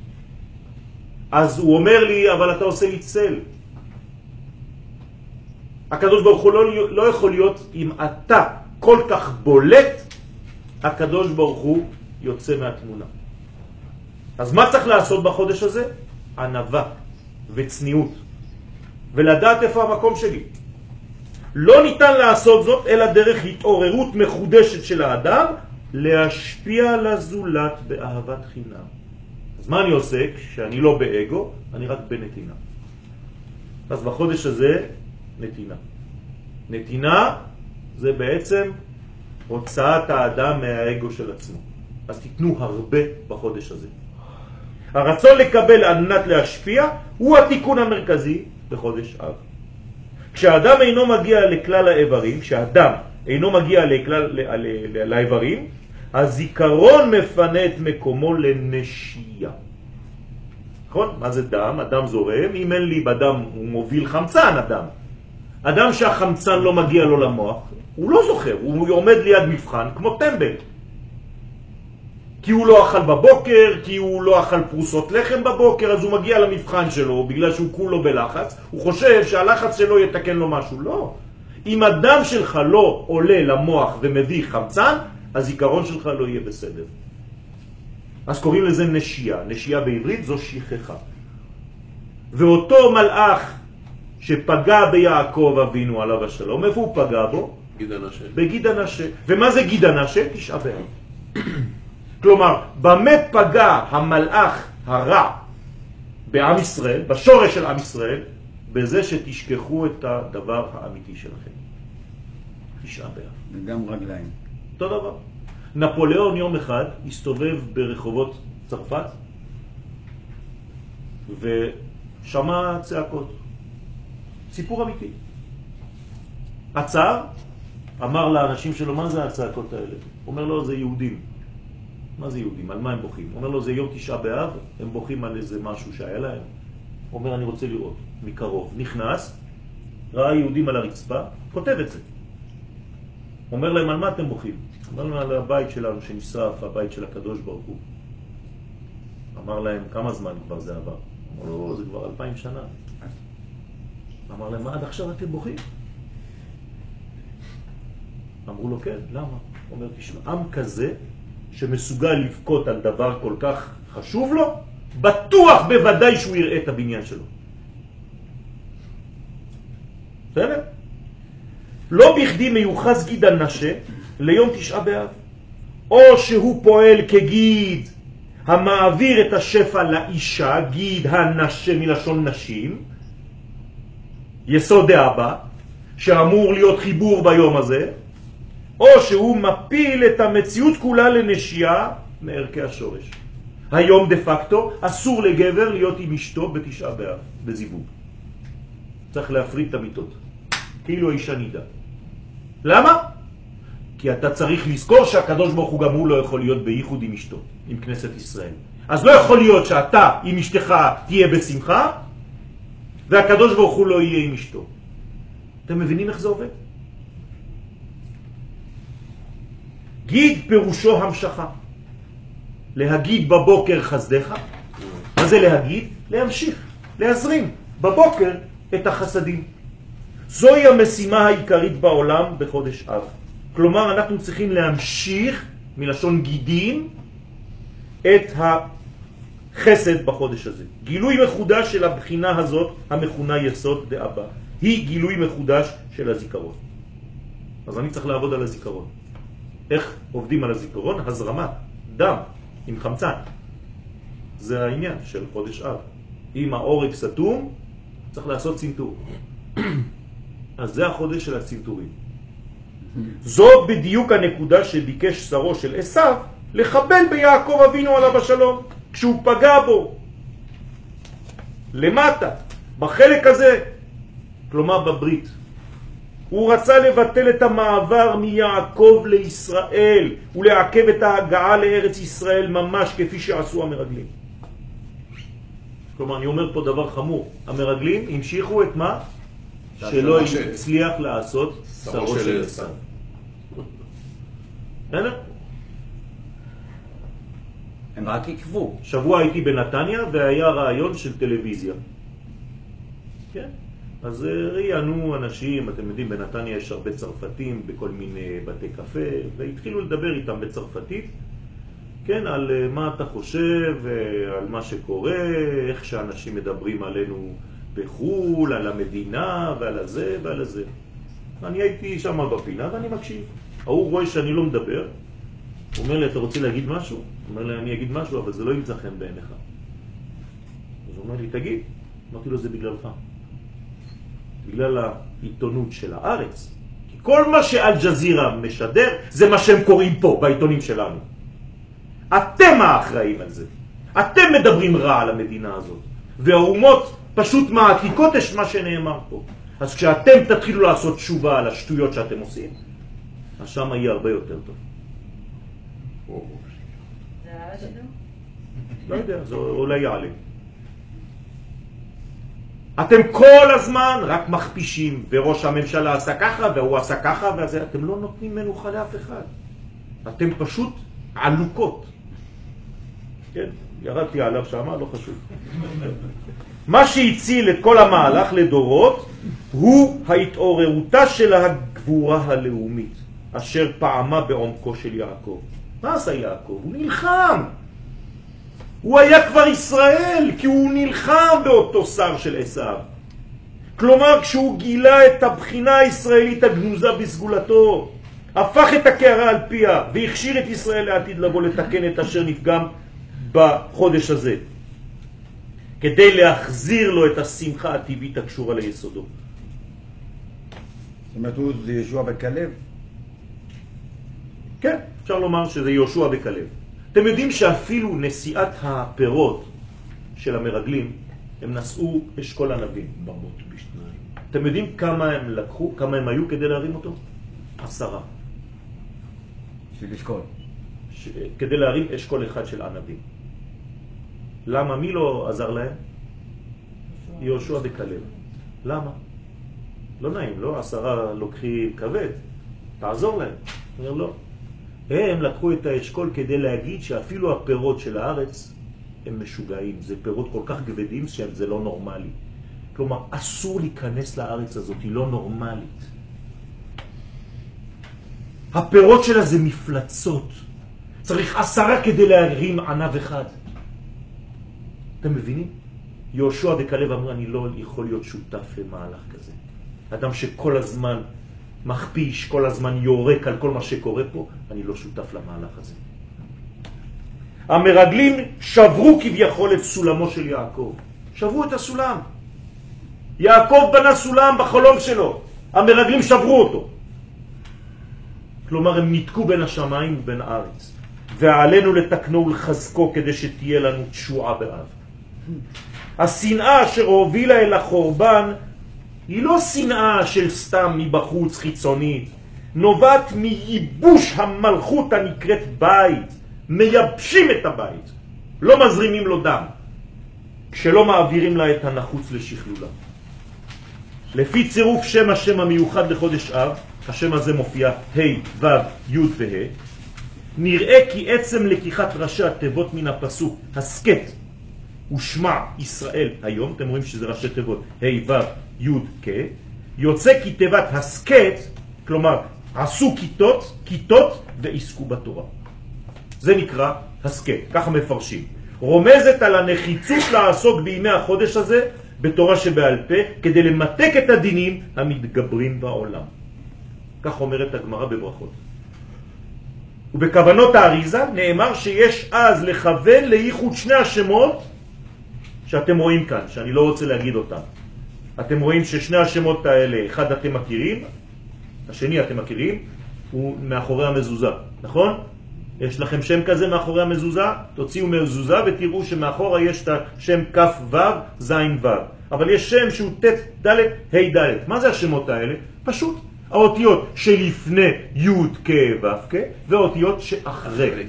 אז הוא אומר לי, אבל אתה עושה לי צל. הקדוש ברוך הוא לא יכול להיות, אם אתה כל כך בולט, הקדוש ברוך הוא יוצא מהתמונה. אז מה צריך לעשות בחודש הזה? ענווה וצניעות. ולדעת איפה המקום שלי. לא ניתן לעשות זאת אלא דרך התעוררות מחודשת של האדם, להשפיע לזולת באהבת חינם. אז מה אני עושה? כשאני לא באגו, אני רק בנתינה. אז בחודש הזה, נתינה. נתינה זה בעצם הוצאת האדם מהאגו של עצמו. אז תיתנו הרבה בחודש הזה. הרצון לקבל על מנת להשפיע הוא התיקון המרכזי בחודש אב. כשאדם אינו מגיע לכלל האיברים, כשאדם אינו מגיע לאיברים, הזיכרון מפנה את מקומו לנשייה. נכון? מה זה דם? אדם זורם. אם אין לי בדם, הוא מוביל חמצן, אדם. אדם שהחמצן לא מגיע לו למוח, הוא לא זוכר, הוא עומד ליד מבחן כמו טמבל. כי הוא לא אכל בבוקר, כי הוא לא אכל פרוסות לחם בבוקר, אז הוא מגיע למבחן שלו, בגלל שהוא כולו בלחץ, הוא חושב שהלחץ שלו יתקן לו משהו. לא. אם הדם שלך לא עולה למוח ומביא חמצן, הזיכרון שלך לא יהיה בסדר. אז קוראים לזה נשייה. נשייה בעברית זו שכחה. ואותו מלאך שפגע ביעקב אבינו עליו השלום, איפה הוא פגע בו? גיד הנשה. בגיד הנשה. ומה זה גיד הנשה? תשעה באב. כלומר, במה פגע המלאך הרע בעם ישראל, בשורש של עם ישראל, בזה שתשכחו את הדבר האמיתי שלכם. תשעה באב. וגם רגליים. אותו דבר. נפוליאון יום אחד הסתובב ברחובות צרפת ושמע צעקות. סיפור אמיתי. עצר, אמר לאנשים שלו, מה זה הצעקות האלה? הוא אומר לו, זה יהודים. מה זה יהודים? על מה הם בוכים? הוא אומר לו, זה יום תשעה באב, הם בוכים על איזה משהו שהיה להם. הוא אומר, אני רוצה לראות מקרוב. נכנס, ראה יהודים על הרצפה, כותב את זה. הוא אומר להם, על מה אתם בוכים? אמר להם, על הבית שלנו שנשרף, הבית של הקדוש ברוך הוא. אמר להם, כמה זמן כבר זה עבר? אמר לו, זה כבר 2000 שנה. אמר להם, מה עד עכשיו אתם בוכים? אמרו לו, כן, למה? הוא אומר, תשמע, עם כזה שמסוגל לבכות על דבר כל כך חשוב לו, בטוח בוודאי שהוא יראה את הבניין שלו. בסדר? לא בכדי מיוחס גיד הנשה ליום 9 באב. או שהוא פועל כגיד המעביר את השפע לאישה, גיד הנשה מלשון נשים, יסוד דאבא, שאמור להיות חיבור ביום הזה, או שהוא מפיל את המציאות כולה לנשייה מערכי השורש. היום דה פקטו אסור לגבר להיות עם אשתו ב9 באב, בזיווג. צריך להפריד את המיטות, כאילו האישה נידה. למה? כי אתה צריך לזכור שהקדוש ברוך הוא גם הוא לא יכול להיות בייחוד עם אשתו, עם כנסת ישראל. אז לא יכול להיות שאתה עם אשתך תהיה בשמחה, והקדוש ברוך הוא לא יהיה עם אשתו. אתם מבינים איך זה עובד? גיד פירושו המשכה. להגיד בבוקר חסדך. מה זה להגיד? להמשיך, להזרים בבוקר את החסדים. זוהי המשימה העיקרית בעולם בחודש אב. כלומר, אנחנו צריכים להמשיך מלשון גידים את החסד בחודש הזה. גילוי מחודש של הבחינה הזאת, המכונה יסוד דאבא, היא גילוי מחודש של הזיכרון. אז אני צריך לעבוד על הזיכרון. איך עובדים על הזיכרון? הזרמת דם עם חמצן. זה העניין של חודש אב. אם העורק סתום, צריך לעשות צנתור. אז זה החודש של הצנתורים. זו בדיוק הנקודה שביקש שרו של עשיו לחבל ביעקב אבינו עליו השלום, כשהוא פגע בו למטה, בחלק הזה, כלומר בברית. הוא רצה לבטל את המעבר מיעקב לישראל ולעכב את ההגעה לארץ ישראל ממש כפי שעשו המרגלים. כלומר, אני אומר פה דבר חמור. המרגלים המשיכו את מה? שלא הצליח לעשות שרו של עשיו. הם רק עקבו. שבוע הייתי בנתניה והיה רעיון של טלוויזיה. כן? אז ראיינו אנשים, אתם יודעים, בנתניה יש הרבה צרפתים בכל מיני בתי קפה, והתחילו לדבר איתם בצרפתית, כן, על מה אתה חושב, על מה שקורה, איך שאנשים מדברים עלינו בחול, על המדינה ועל הזה ועל הזה. אני הייתי שם בפינה ואני מקשיב. הוא רואה שאני לא מדבר, הוא אומר לי, אתה רוצה להגיד משהו? הוא אומר לי, אני אגיד משהו, אבל זה לא ימצא חן בעיניך. אז הוא אומר לי, תגיד. אמרתי לו, זה בגללך. בגלל העיתונות של הארץ. כי כל מה שאל ג'זירה משדר, זה מה שהם קוראים פה, בעיתונים שלנו. אתם האחראים על זה. אתם מדברים רע על המדינה הזאת. והאומות פשוט מעתיקות את מה שנאמר פה. אז כשאתם תתחילו לעשות תשובה על השטויות שאתם עושים, אז שם יהיה הרבה יותר טוב. זה היה השידור? לא יודע, זה אולי יעלה. אתם כל הזמן רק מכפישים, וראש הממשלה עשה ככה, והוא עשה ככה, וזה, אתם לא נותנים מנוחה לאף אחד. אתם פשוט עלוקות. כן, ירדתי עליו שמה, לא חשוב. מה שהציל את כל המהלך לדורות, הוא ההתעוררותה של הגבורה הלאומית, אשר פעמה בעומקו של יעקב. מה עשה יעקב? הוא נלחם. הוא היה כבר ישראל, כי הוא נלחם באותו שר של עשיו. כלומר, כשהוא גילה את הבחינה הישראלית הגנוזה בסגולתו, הפך את הקערה על פיה, והכשיר את ישראל לעתיד לבוא לתקן את אשר נפגם בחודש הזה, כדי להחזיר לו את השמחה הטבעית הקשורה ליסודו. זאת אומרת, זה ישוע וכלב? כן, אפשר לומר שזה יהושע וכלב. אתם יודעים שאפילו נשיאת הפירות של המרגלים, הם נשאו אשכול ענבים. במות בשניים. אתם יודעים כמה הם לקחו, כמה הם היו כדי להרים אותו? 10. של אשכול. כדי להרים אשכול אחד של ענבים. למה? מי לא עזר להם? יהושע וכלב. למה? לא נעים, לא? 10 לוקחים כבד. תעזור להם. אומר לא. הם לקחו את האשכול כדי להגיד שאפילו הפירות של הארץ הם משוגעים. זה פירות כל כך כבדים שזה לא נורמלי. כלומר, אסור להיכנס לארץ הזאת, היא לא נורמלית. הפירות שלה זה מפלצות. צריך 10 כדי להרים ענב אחד. אתם מבינים? יהושע וכלב אמרו, אני לא יכול להיות שותף למהלך כזה. אדם שכל הזמן מכפיש, כל הזמן יורק על כל מה שקורה פה, אני לא שותף למהלך הזה. המרגלים שברו כביכול את סולמו של יעקב. שברו את הסולם. יעקב בנה סולם בחלום שלו. המרגלים שברו אותו. כלומר, הם נתקו בין השמיים ובין הארץ. ועלינו לתקנו ולחזקו כדי שתהיה לנו תשועה באב. השנאה אשר הובילה אל החורבן היא לא שנאה של סתם מבחוץ חיצונית, נובעת מייבוש המלכות הנקראת בית. מייבשים את הבית, לא מזרימים לו דם, כשלא מעבירים לה את הנחוץ לשכלולה. לפי צירוף שם השם המיוחד לחודש אב, השם הזה מופיע ה' ו' י' וה', נראה כי עצם לקיחת ראשי התיבות מן הפסוק הסקט ושמע ישראל היום, אתם רואים שזה ראשי תיבות ה' ו' י' כ', יוצא כי תיבת הסקט, כלומר עשו כיתות ועסקו בתורה. זה נקרא הסקט, ככה מפרשים. רומזת על הנחיצות לעסוק בימי החודש הזה בתורה שבעל פה, כדי למתק את הדינים המתגברים בעולם. כך אומרת הגמרא בברכות. ובכוונות האריזה נאמר שיש אז לכוון לייחוד שני השמות שאתם רואים כאן, שאני לא רוצה להגיד אותם. אתם רואים ששני השמות האלה, אחד אתם מכירים, השני אתם מכירים, הוא מאחורי המזוזה, נכון? יש לכם שם כזה מאחורי המזוזה? תוציאו מזוזה ותראו שמאחורה יש את השם כף ו' זין ו'. אבל יש שם שהוא ת' ד' ה' ד'. מה זה השמות האלה? פשוט האותיות שלפני י' כ' ו' כ' והאותיות שאחרי.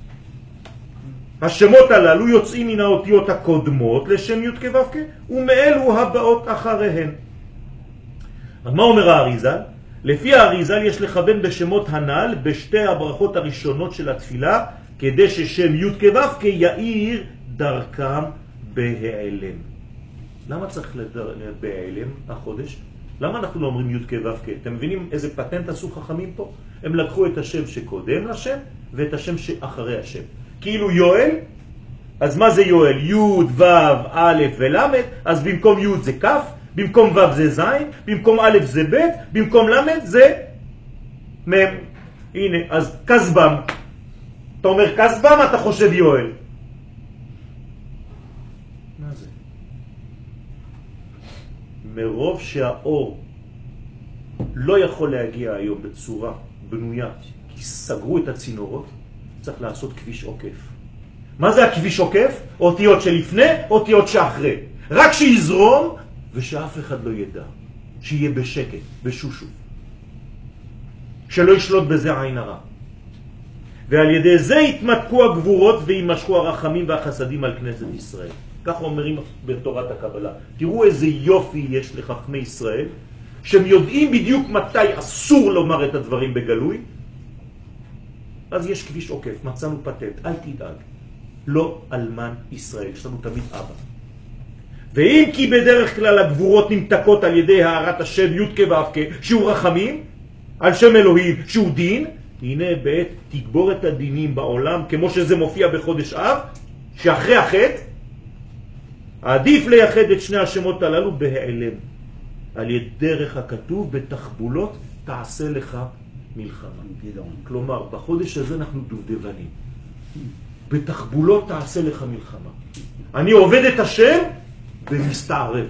השמות הללו יוצאים מן האותיות הקודמות לשם י' כ' ו' כ' ומאלו הבאות אחריהן. אז מה אומר האריזל? לפי האריזל יש לכוון בשמות הנ"ל בשתי הברכות הראשונות של התפילה, כדי ששם י' כ' ו' כ' יאיר דרכם בהיעלם. למה צריך בהיעלם החודש? למה אנחנו לא אומרים י' כ' ו' כ'? אתם מבינים איזה פטנט עשו חכמים פה? הם לקחו את השם שקודם לשם ואת השם שאחרי השם. כאילו יואל, אז מה זה יואל? י' ו' א' ול', אז במקום י' זה כ', במקום ו' זה זין, במקום א' זה ב', במקום ל' זה מ'. הנה, אז כסבם. אתה אומר כסבם, אתה חושב יואל. מה זה? מרוב שהאור לא יכול להגיע היום בצורה בנויה, כי סגרו את הצינורות, צריך לעשות כביש עוקף. מה זה הכביש עוקף? אותיות שלפני, אותיות שאחרי. רק שיזרום ושאף אחד לא ידע. שיהיה בשקט, בשושו. שלא ישלוט בזה עין הרע. ועל ידי זה יתמתקו הגבורות וימשכו הרחמים והחסדים על כנסת ישראל. כך אומרים בתורת הקבלה. תראו איזה יופי יש לחכמי ישראל, שהם יודעים בדיוק מתי אסור לומר את הדברים בגלוי. אז יש כביש עוקף, מצאנו פטנט, אל תדאג. לא אלמן ישראל, יש לנו תמיד אבא. ואם כי בדרך כלל הגבורות נמתקות על ידי הערת השם י' כ' ו' כ' שהוא רחמים, על שם אלוהים שהוא דין, הנה בעת תגבור את הדינים בעולם, כמו שזה מופיע בחודש אב, שאחרי החטא, עדיף לייחד את שני השמות הללו בהיעלם. על ידי דרך הכתוב בתחבולות תעשה לך מלחמה. כלומר, בחודש הזה אנחנו דובדבנים. בתחבולות תעשה לך מלחמה. אני עובד את השם ומסתערב.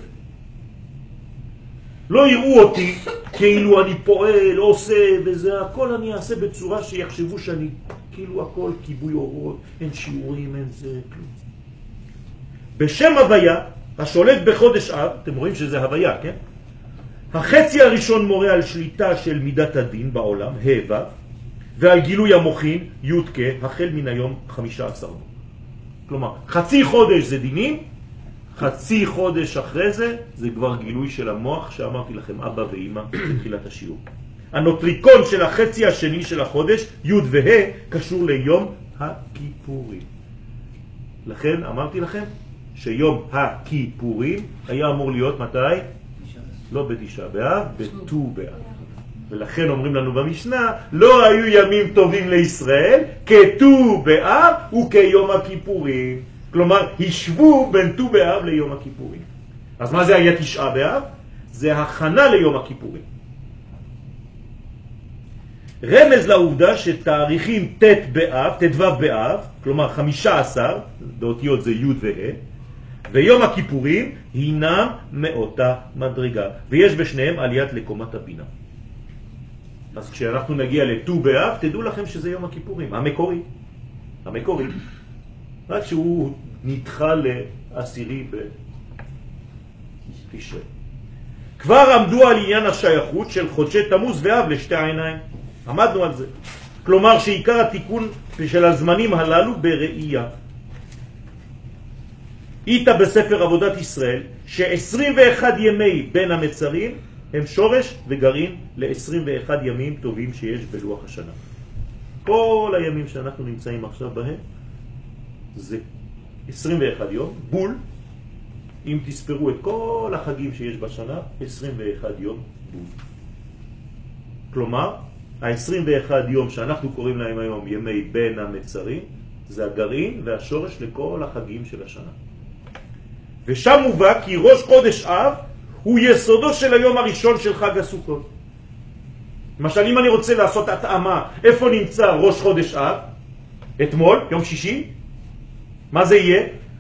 לא יראו אותי כאילו אני פועל, עושה וזה, הכל אני אעשה בצורה שיחשבו שאני כאילו הכל כיבוי אורות, אין שיעורים, אין זה, כלום. בשם הוויה, השולט בחודש אב, אתם רואים שזה הוויה, כן? החצי הראשון מורה על שליטה של מידת הדין בעולם, ה' ו', ועל גילוי המוחין, י' כ', החל מן היום 15. כלומר, חצי חודש זה דינים, חצי חודש אחרי זה, זה כבר גילוי של המוח שאמרתי לכם, אבא ואמא, בתחילת השיעור. הנוטריקון של החצי השני של החודש, י' וה', קשור ליום הכיפורים. לכן אמרתי לכם שיום הכיפורים היה אמור להיות מתי? לא בתשעה באב, בט"ו באב. ולכן אומרים לנו במשנה, לא היו ימים טובים לישראל כט"ו באב וכיום הכיפורים. כלומר, הישבו בין ט"ו באב ליום הכיפורים. אז מה זה היה תשעה באב? זה הכנה ליום הכיפורים. רמז לעובדה שתאריכים ת' באב, ת' באב, כלומר 15, באותיות זה י' וה', ויום הכיפורים הינם מאותה מדרגה, ויש בשניהם עליית לקומת הבינה. אז כשאנחנו נגיע לט"ו באב, תדעו לכם שזה יום הכיפורים, המקורי. רק שהוא נדחה לעשירי בתשרי. כבר עמדו על עניין השייכות של חודשי תמוז ואב לשתי העיניים. עמדנו על זה. כלומר שעיקר התיקון של הזמנים הללו בראייה. איתה בספר עבודת ישראל ש21 ימי בין המצרים הם שורש וגרעין ל21 ימים טובים שיש בלוח השנה. כל הימים שאנחנו נמצאים עכשיו בהם זה 21 יום, בול, אם תספרו את כל החגים שיש בשנה, 21 יום בול. כלומר, ה-21 יום שאנחנו קוראים להם היום ימי בין המצרים, זה הגרעין והשורש לכל החגים של השנה. ושם מובא כי ראש חודש אב הוא יסודו של היום הראשון של חג הסוכות. למשל, אם אני רוצה לעשות התאמה, איפה נמצא ראש חודש אב? אתמול, יום שישי. מה זה יהיה?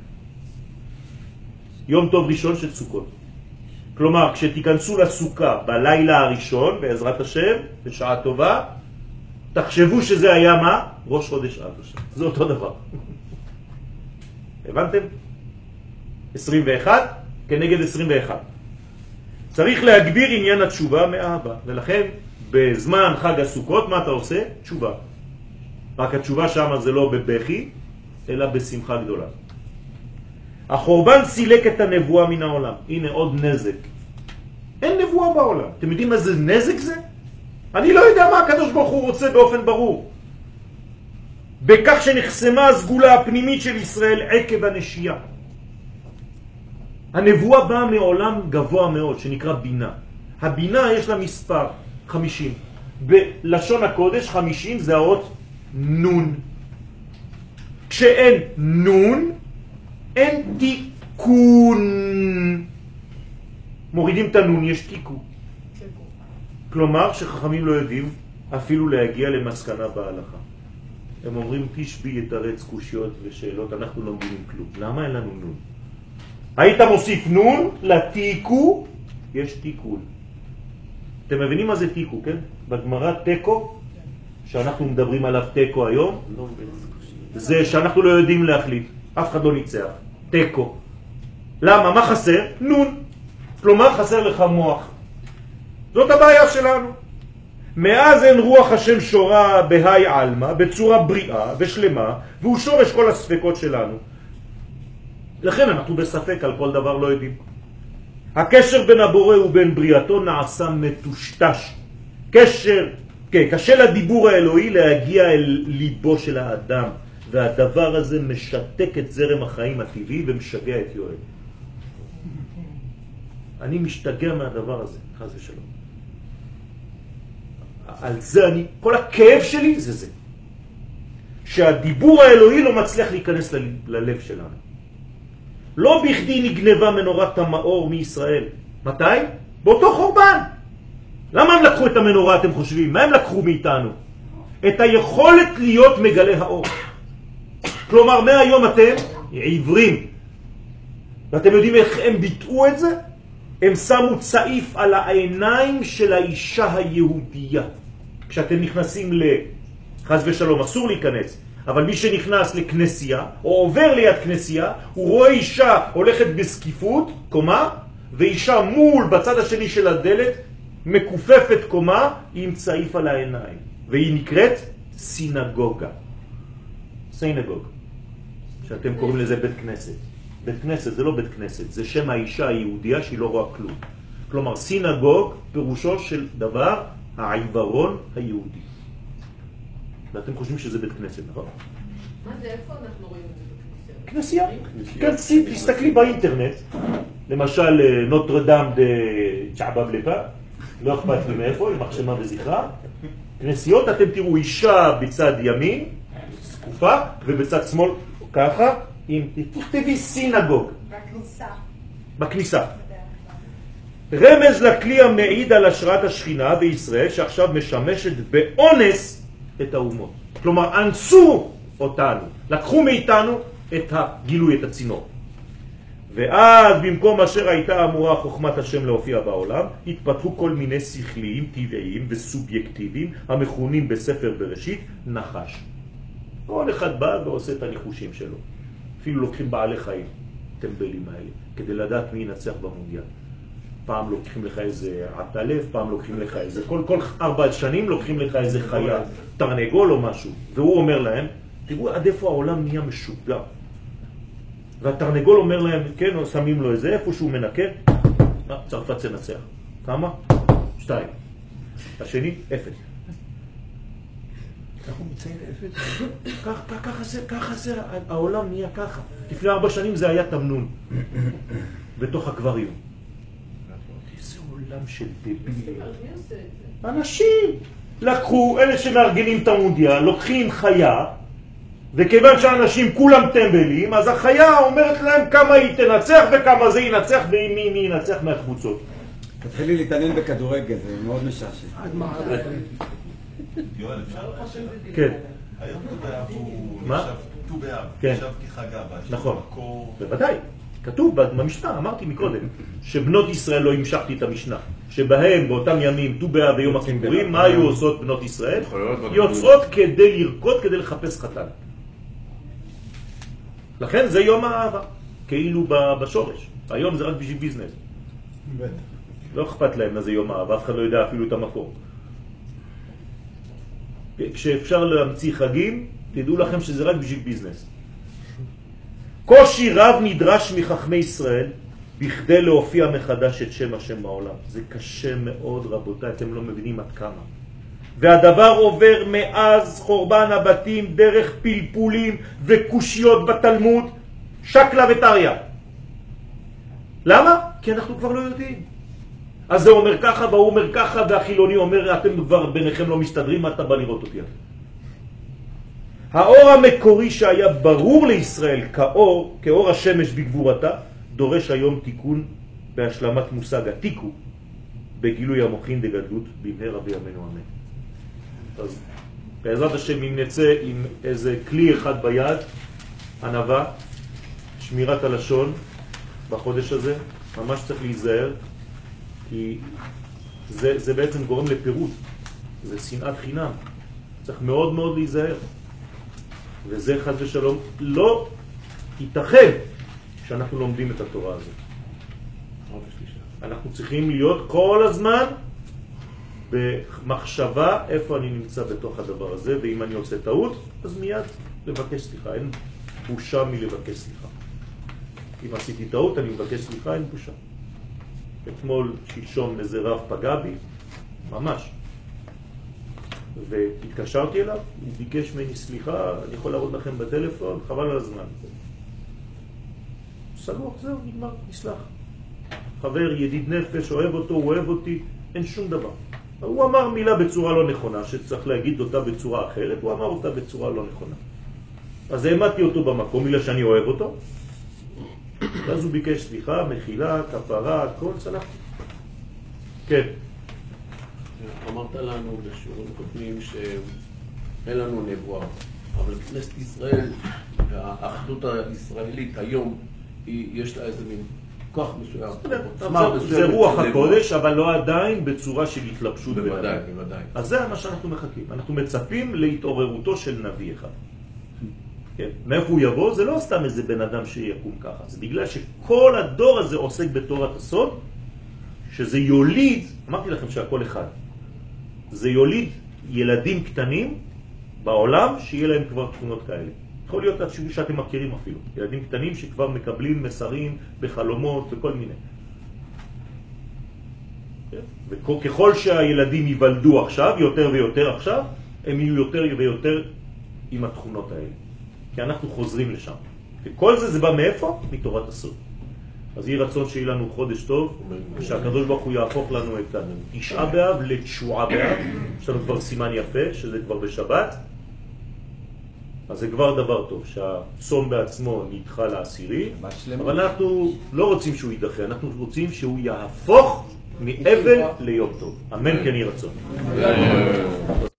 יום טוב ראשון של סוכות. כלומר, כשתיכנסו לסוכה בלילה הראשון, בעזרת השם, בשעה טובה, תחשבו שזה היה מה? ראש חודש אב. זה אותו דבר. הבנתם? 21 כנגד 21. צריך להגביר עניין התשובה מאבא, ולכן בזמן חג הסוכות מה אתה עושה? תשובה. רק התשובה שם זה לא בבכי, אלא בשמחה גדולה. החורבן סילק את הנבואה מן העולם. הנה עוד נזק. אין נבואה בעולם. אתם יודעים מה זה נזק זה? אני לא יודע מה הקדוש ברוך הוא רוצה באופן ברור. בכך שנחסמה הסגולה הפנימית של ישראל עקב הנשייה. הנבואה באה מעולם גבוה מאוד שנקרא בינה. הבינה יש לה מספר 50. בלשון הקודש 50 זה האות נון. כשאין נון אין תיקון. מורידים את הנון, יש תיקון. כלומר שחכמים לא יודעים אפילו להגיע למסקנה בהלכה. הם אומרים תשבי יתרץ קושיות ושאלות, אנחנו לא מבינים כלום. למה אין לנו נון? היית מוסיף נון לתיקו, יש תיקון. אתם מבינים מה זה תיקו, כן? בגמרא תיקו, שאנחנו מדברים עליו תיקו היום, זה שאנחנו לא יודעים להחליט. אף אחד לא ניצח. תיקו. למה? מה חסר? נון. כלומר חסר לך מוח. זאת הבעיה שלנו. מאז אין רוח השם שורה בהי אלמה, בצורה בריאה ושלמה, והוא שורש כל הספקות שלנו. לכן אנחנו בספק על כל דבר לא יודעים. הקשר בין הבורא ובין בריאתו נעשה מטושטש. קשה לדיבור האלוהי להגיע אל ליבו של האדם, והדבר הזה משתק את זרם החיים הטבעי ומשגע את יואל. אני משתגע מהדבר הזה, חס ושלום. על זה כל הכאב שלי זה זה. שהדיבור האלוהי לא מצליח להיכנס ללב שלנו. לא בכדי נגנבה מנורת המאור מישראל. מתי? באותו חורבן. למה הם לקחו את המנורה, אתם חושבים? מה הם לקחו מאיתנו? את היכולת להיות מגלה האור. כלומר, מהיום אתם עיוורים. ואתם יודעים איך הם ביטאו את זה? הם שמו צעיף על העיניים של האישה היהודייה. כשאתם נכנסים חס ושלום, אסור להיכנס. אבל מי שנכנס לכנסייה, או עובר ליד כנסייה, הוא רואה אישה הולכת בסקיפות, קומה, ואישה מול בצד השני של הדלת, מקופפת קומה, עם צעיף על העיניים. והיא נקראת סינגוגה. סינגוג. שאתם קוראים לזה בית כנסת. בית כנסת זה לא בית כנסת, זה שם האישה היהודיה שהיא לא רואה כלום. כלומר, סינגוג פירושו של דבר העיוורון היהודי. ואתם חושבים שזה בית כנסת, נכון? מה זה, איפה אנחנו רואים את זה בכנסייה? כנסי, תסתכלי באינטרנט, למשל נוטרדם דה צ'עבב לפה, לא אכפת לי מאיפה, עם מחשמה וזכרה. כנסיות אתם תראו אישה בצד ימין, סקופה, ובצד שמאל ככה, אם תכתבי סינגוג בכניסה. בכניסה. רמז לכלי המעיד על השראת השכינה בישראל שעכשיו משמשת באונס את האומות. כלומר, אנסו אותנו, לקחו מאיתנו את הגילוי, את הצינור. ואז במקום אשר הייתה אמורה חוכמת השם להופיע בעולם, התפתחו כל מיני שכליים, טבעיים וסובייקטיביים המכונים בספר בראשית נחש. כל אחד בא ועושה את הניחושים שלו. אפילו לוקחים בעלי חיים, טמבלים האלה, כדי לדעת מי ינצח במונדיאל. פעם לוקחים לך איזה עטלף, פעם לוקחים לך איזה, כל 4 שנים לוקחים לך איזה חיה, תרנגול או משהו. והוא אומר להם, תראו עד איפה העולם נהיה משוגע. והתרנגול אומר להם, כן, או שמים לו איזה, איפה שהוא מנקה, צרפת תנצח. כמה? 2. השני, 0. אנחנו מציין 0. ככה זה, העולם נהיה ככה. לפני 4 שנים זה היה תמנון, בתוך הקווריום. איזה עולם של דבילים. מי עושה את זה? אנשים לקחו, אלה שמארגנים את המונדיאל, לוקחים חיה, וכיוון שאנשים כולם טמבלים, אז החיה אומרת להם כמה היא תנצח וכמה זה ינצח ומי ינצח מהקבוצות. תתחילי להתעניין בכדורגל, זה מאוד משעשע. עד מה? יואל, אפשר לחשב? כן. היום ט"ו באב הוא מה? נחשב, ט"ו באב, כן. נחשב כחג אהבה. יש נכון. מקור... בוודאי. כתוב במשנה, אמרתי מקודם, שבנות ישראל, לא המשכתי את המשנה, שבהם באותם ימים, ט"ו באב ויום הכיפורים, מה היו עושות בנות ישראל? יוצאות כדי לרקוד, כדי לחפש חתן. לכן זה יום האהבה, כאילו בשורש. היום זה רק בשביל ביזנס. לא אכפת להם מה זה יום האהבה, אף אחד לא יודע אפילו את המקור. כשאפשר להמציא חגים, תדעו לכם שזה רק בשביל ביזנס. קושי רב נדרש מחכמי ישראל בכדי להופיע מחדש את שם השם בעולם. זה קשה מאוד, רבותיי, אתם לא מבינים עד כמה. והדבר עובר מאז חורבן הבתים דרך פלפולים וקושיות בתלמוד, שקלה וטריה. למה? כי אנחנו כבר לא יודעים. אז זה אומר ככה והוא אומר ככה, והחילוני אומר אתם כבר ביניכם לא מסתדרים, מה אתה בא לראות אותי? האור המקורי שהיה ברור לישראל כאור השמש בגבורתה, דורש היום תיקון בהשלמת מושג התיקו, בגילוי המוחין דגדלות במהרה בימינו אמן. אז בעזרת השם אם נצא עם איזה כלי אחד ביד, ענווה, שמירת הלשון בחודש הזה, ממש צריך להיזהר, כי זה בעצם גורם לפירוט, זה שנאת חינם, צריך מאוד מאוד להיזהר. וזה חס ושלום לא ייתכן שאנחנו לומדים את התורה הזאת. אנחנו צריכים להיות כל הזמן במחשבה איפה אני נמצא בתוך הדבר הזה, ואם אני עושה טעות, אז מיד לבקש סליחה. אין בושה מלבקש סליחה. אם עשיתי טעות, אני מבקש סליחה, אין בושה. אתמול שלשום איזה רב פגע בי, ממש. והתקשרתי אליו, הוא ביקש ממני סליחה, אני יכול להראות לכם בטלפון, חבל על הזמן. סלוח, זהו, נגמר, נסלח. חבר, ידיד נפש, אוהב אותו, הוא אוהב אותי, אין שום דבר. הוא אמר מילה בצורה לא נכונה, שצריך להגיד אותה בצורה אחרת, הוא אמר אותה בצורה לא נכונה. אז העמדתי אותו במקום, מילה שאני אוהב אותו, ואז הוא ביקש סליחה, מחילה, כפרה, הכל, סלחתי. כן. אמרת לנו בשיעורים קודמים שאין לנו נבואה, אבל כנסת ישראל והאחדות הישראלית היום יש לה איזה מין כוח מסוים. זה רוח הקודש, אבל לא עדיין בצורה של התלבשות. בוודאי, בוודאי. אז זה מה שאנחנו מחכים. אנחנו מצפים להתעוררותו של נביא אחד. כן? מאיפה הוא יבוא? זה לא סתם איזה בן אדם שיקום ככה. זה בגלל שכל הדור הזה עוסק בתורת הסוד, שזה יוליד, אמרתי לכם שהכל אחד. זה יוליד ילדים קטנים בעולם שיהיה להם כבר תכונות כאלה. יכול להיות שאתם מכירים אפילו. ילדים קטנים שכבר מקבלים מסרים בחלומות וכל מיני. וככל שהילדים ייוולדו עכשיו, יותר ויותר עכשיו, הם יהיו יותר ויותר עם התכונות האלה. כי אנחנו חוזרים לשם. וכל זה בא מאיפה? מתורת הסוד. אז יהיה רצון שיהיה לנו חודש טוב, שהקדוש ברוך הוא יהפוך לנו את תשעה באב לתשועה באב. יש לנו כבר סימן יפה, שזה כבר בשבת. אז זה כבר דבר טוב, שהצום בעצמו נדחה לעשירי, בשלמות. אבל אנחנו לא רוצים שהוא יידחה, אנחנו רוצים שהוא יהפוך מאבל ליום טוב. אמן כן יהי רצון.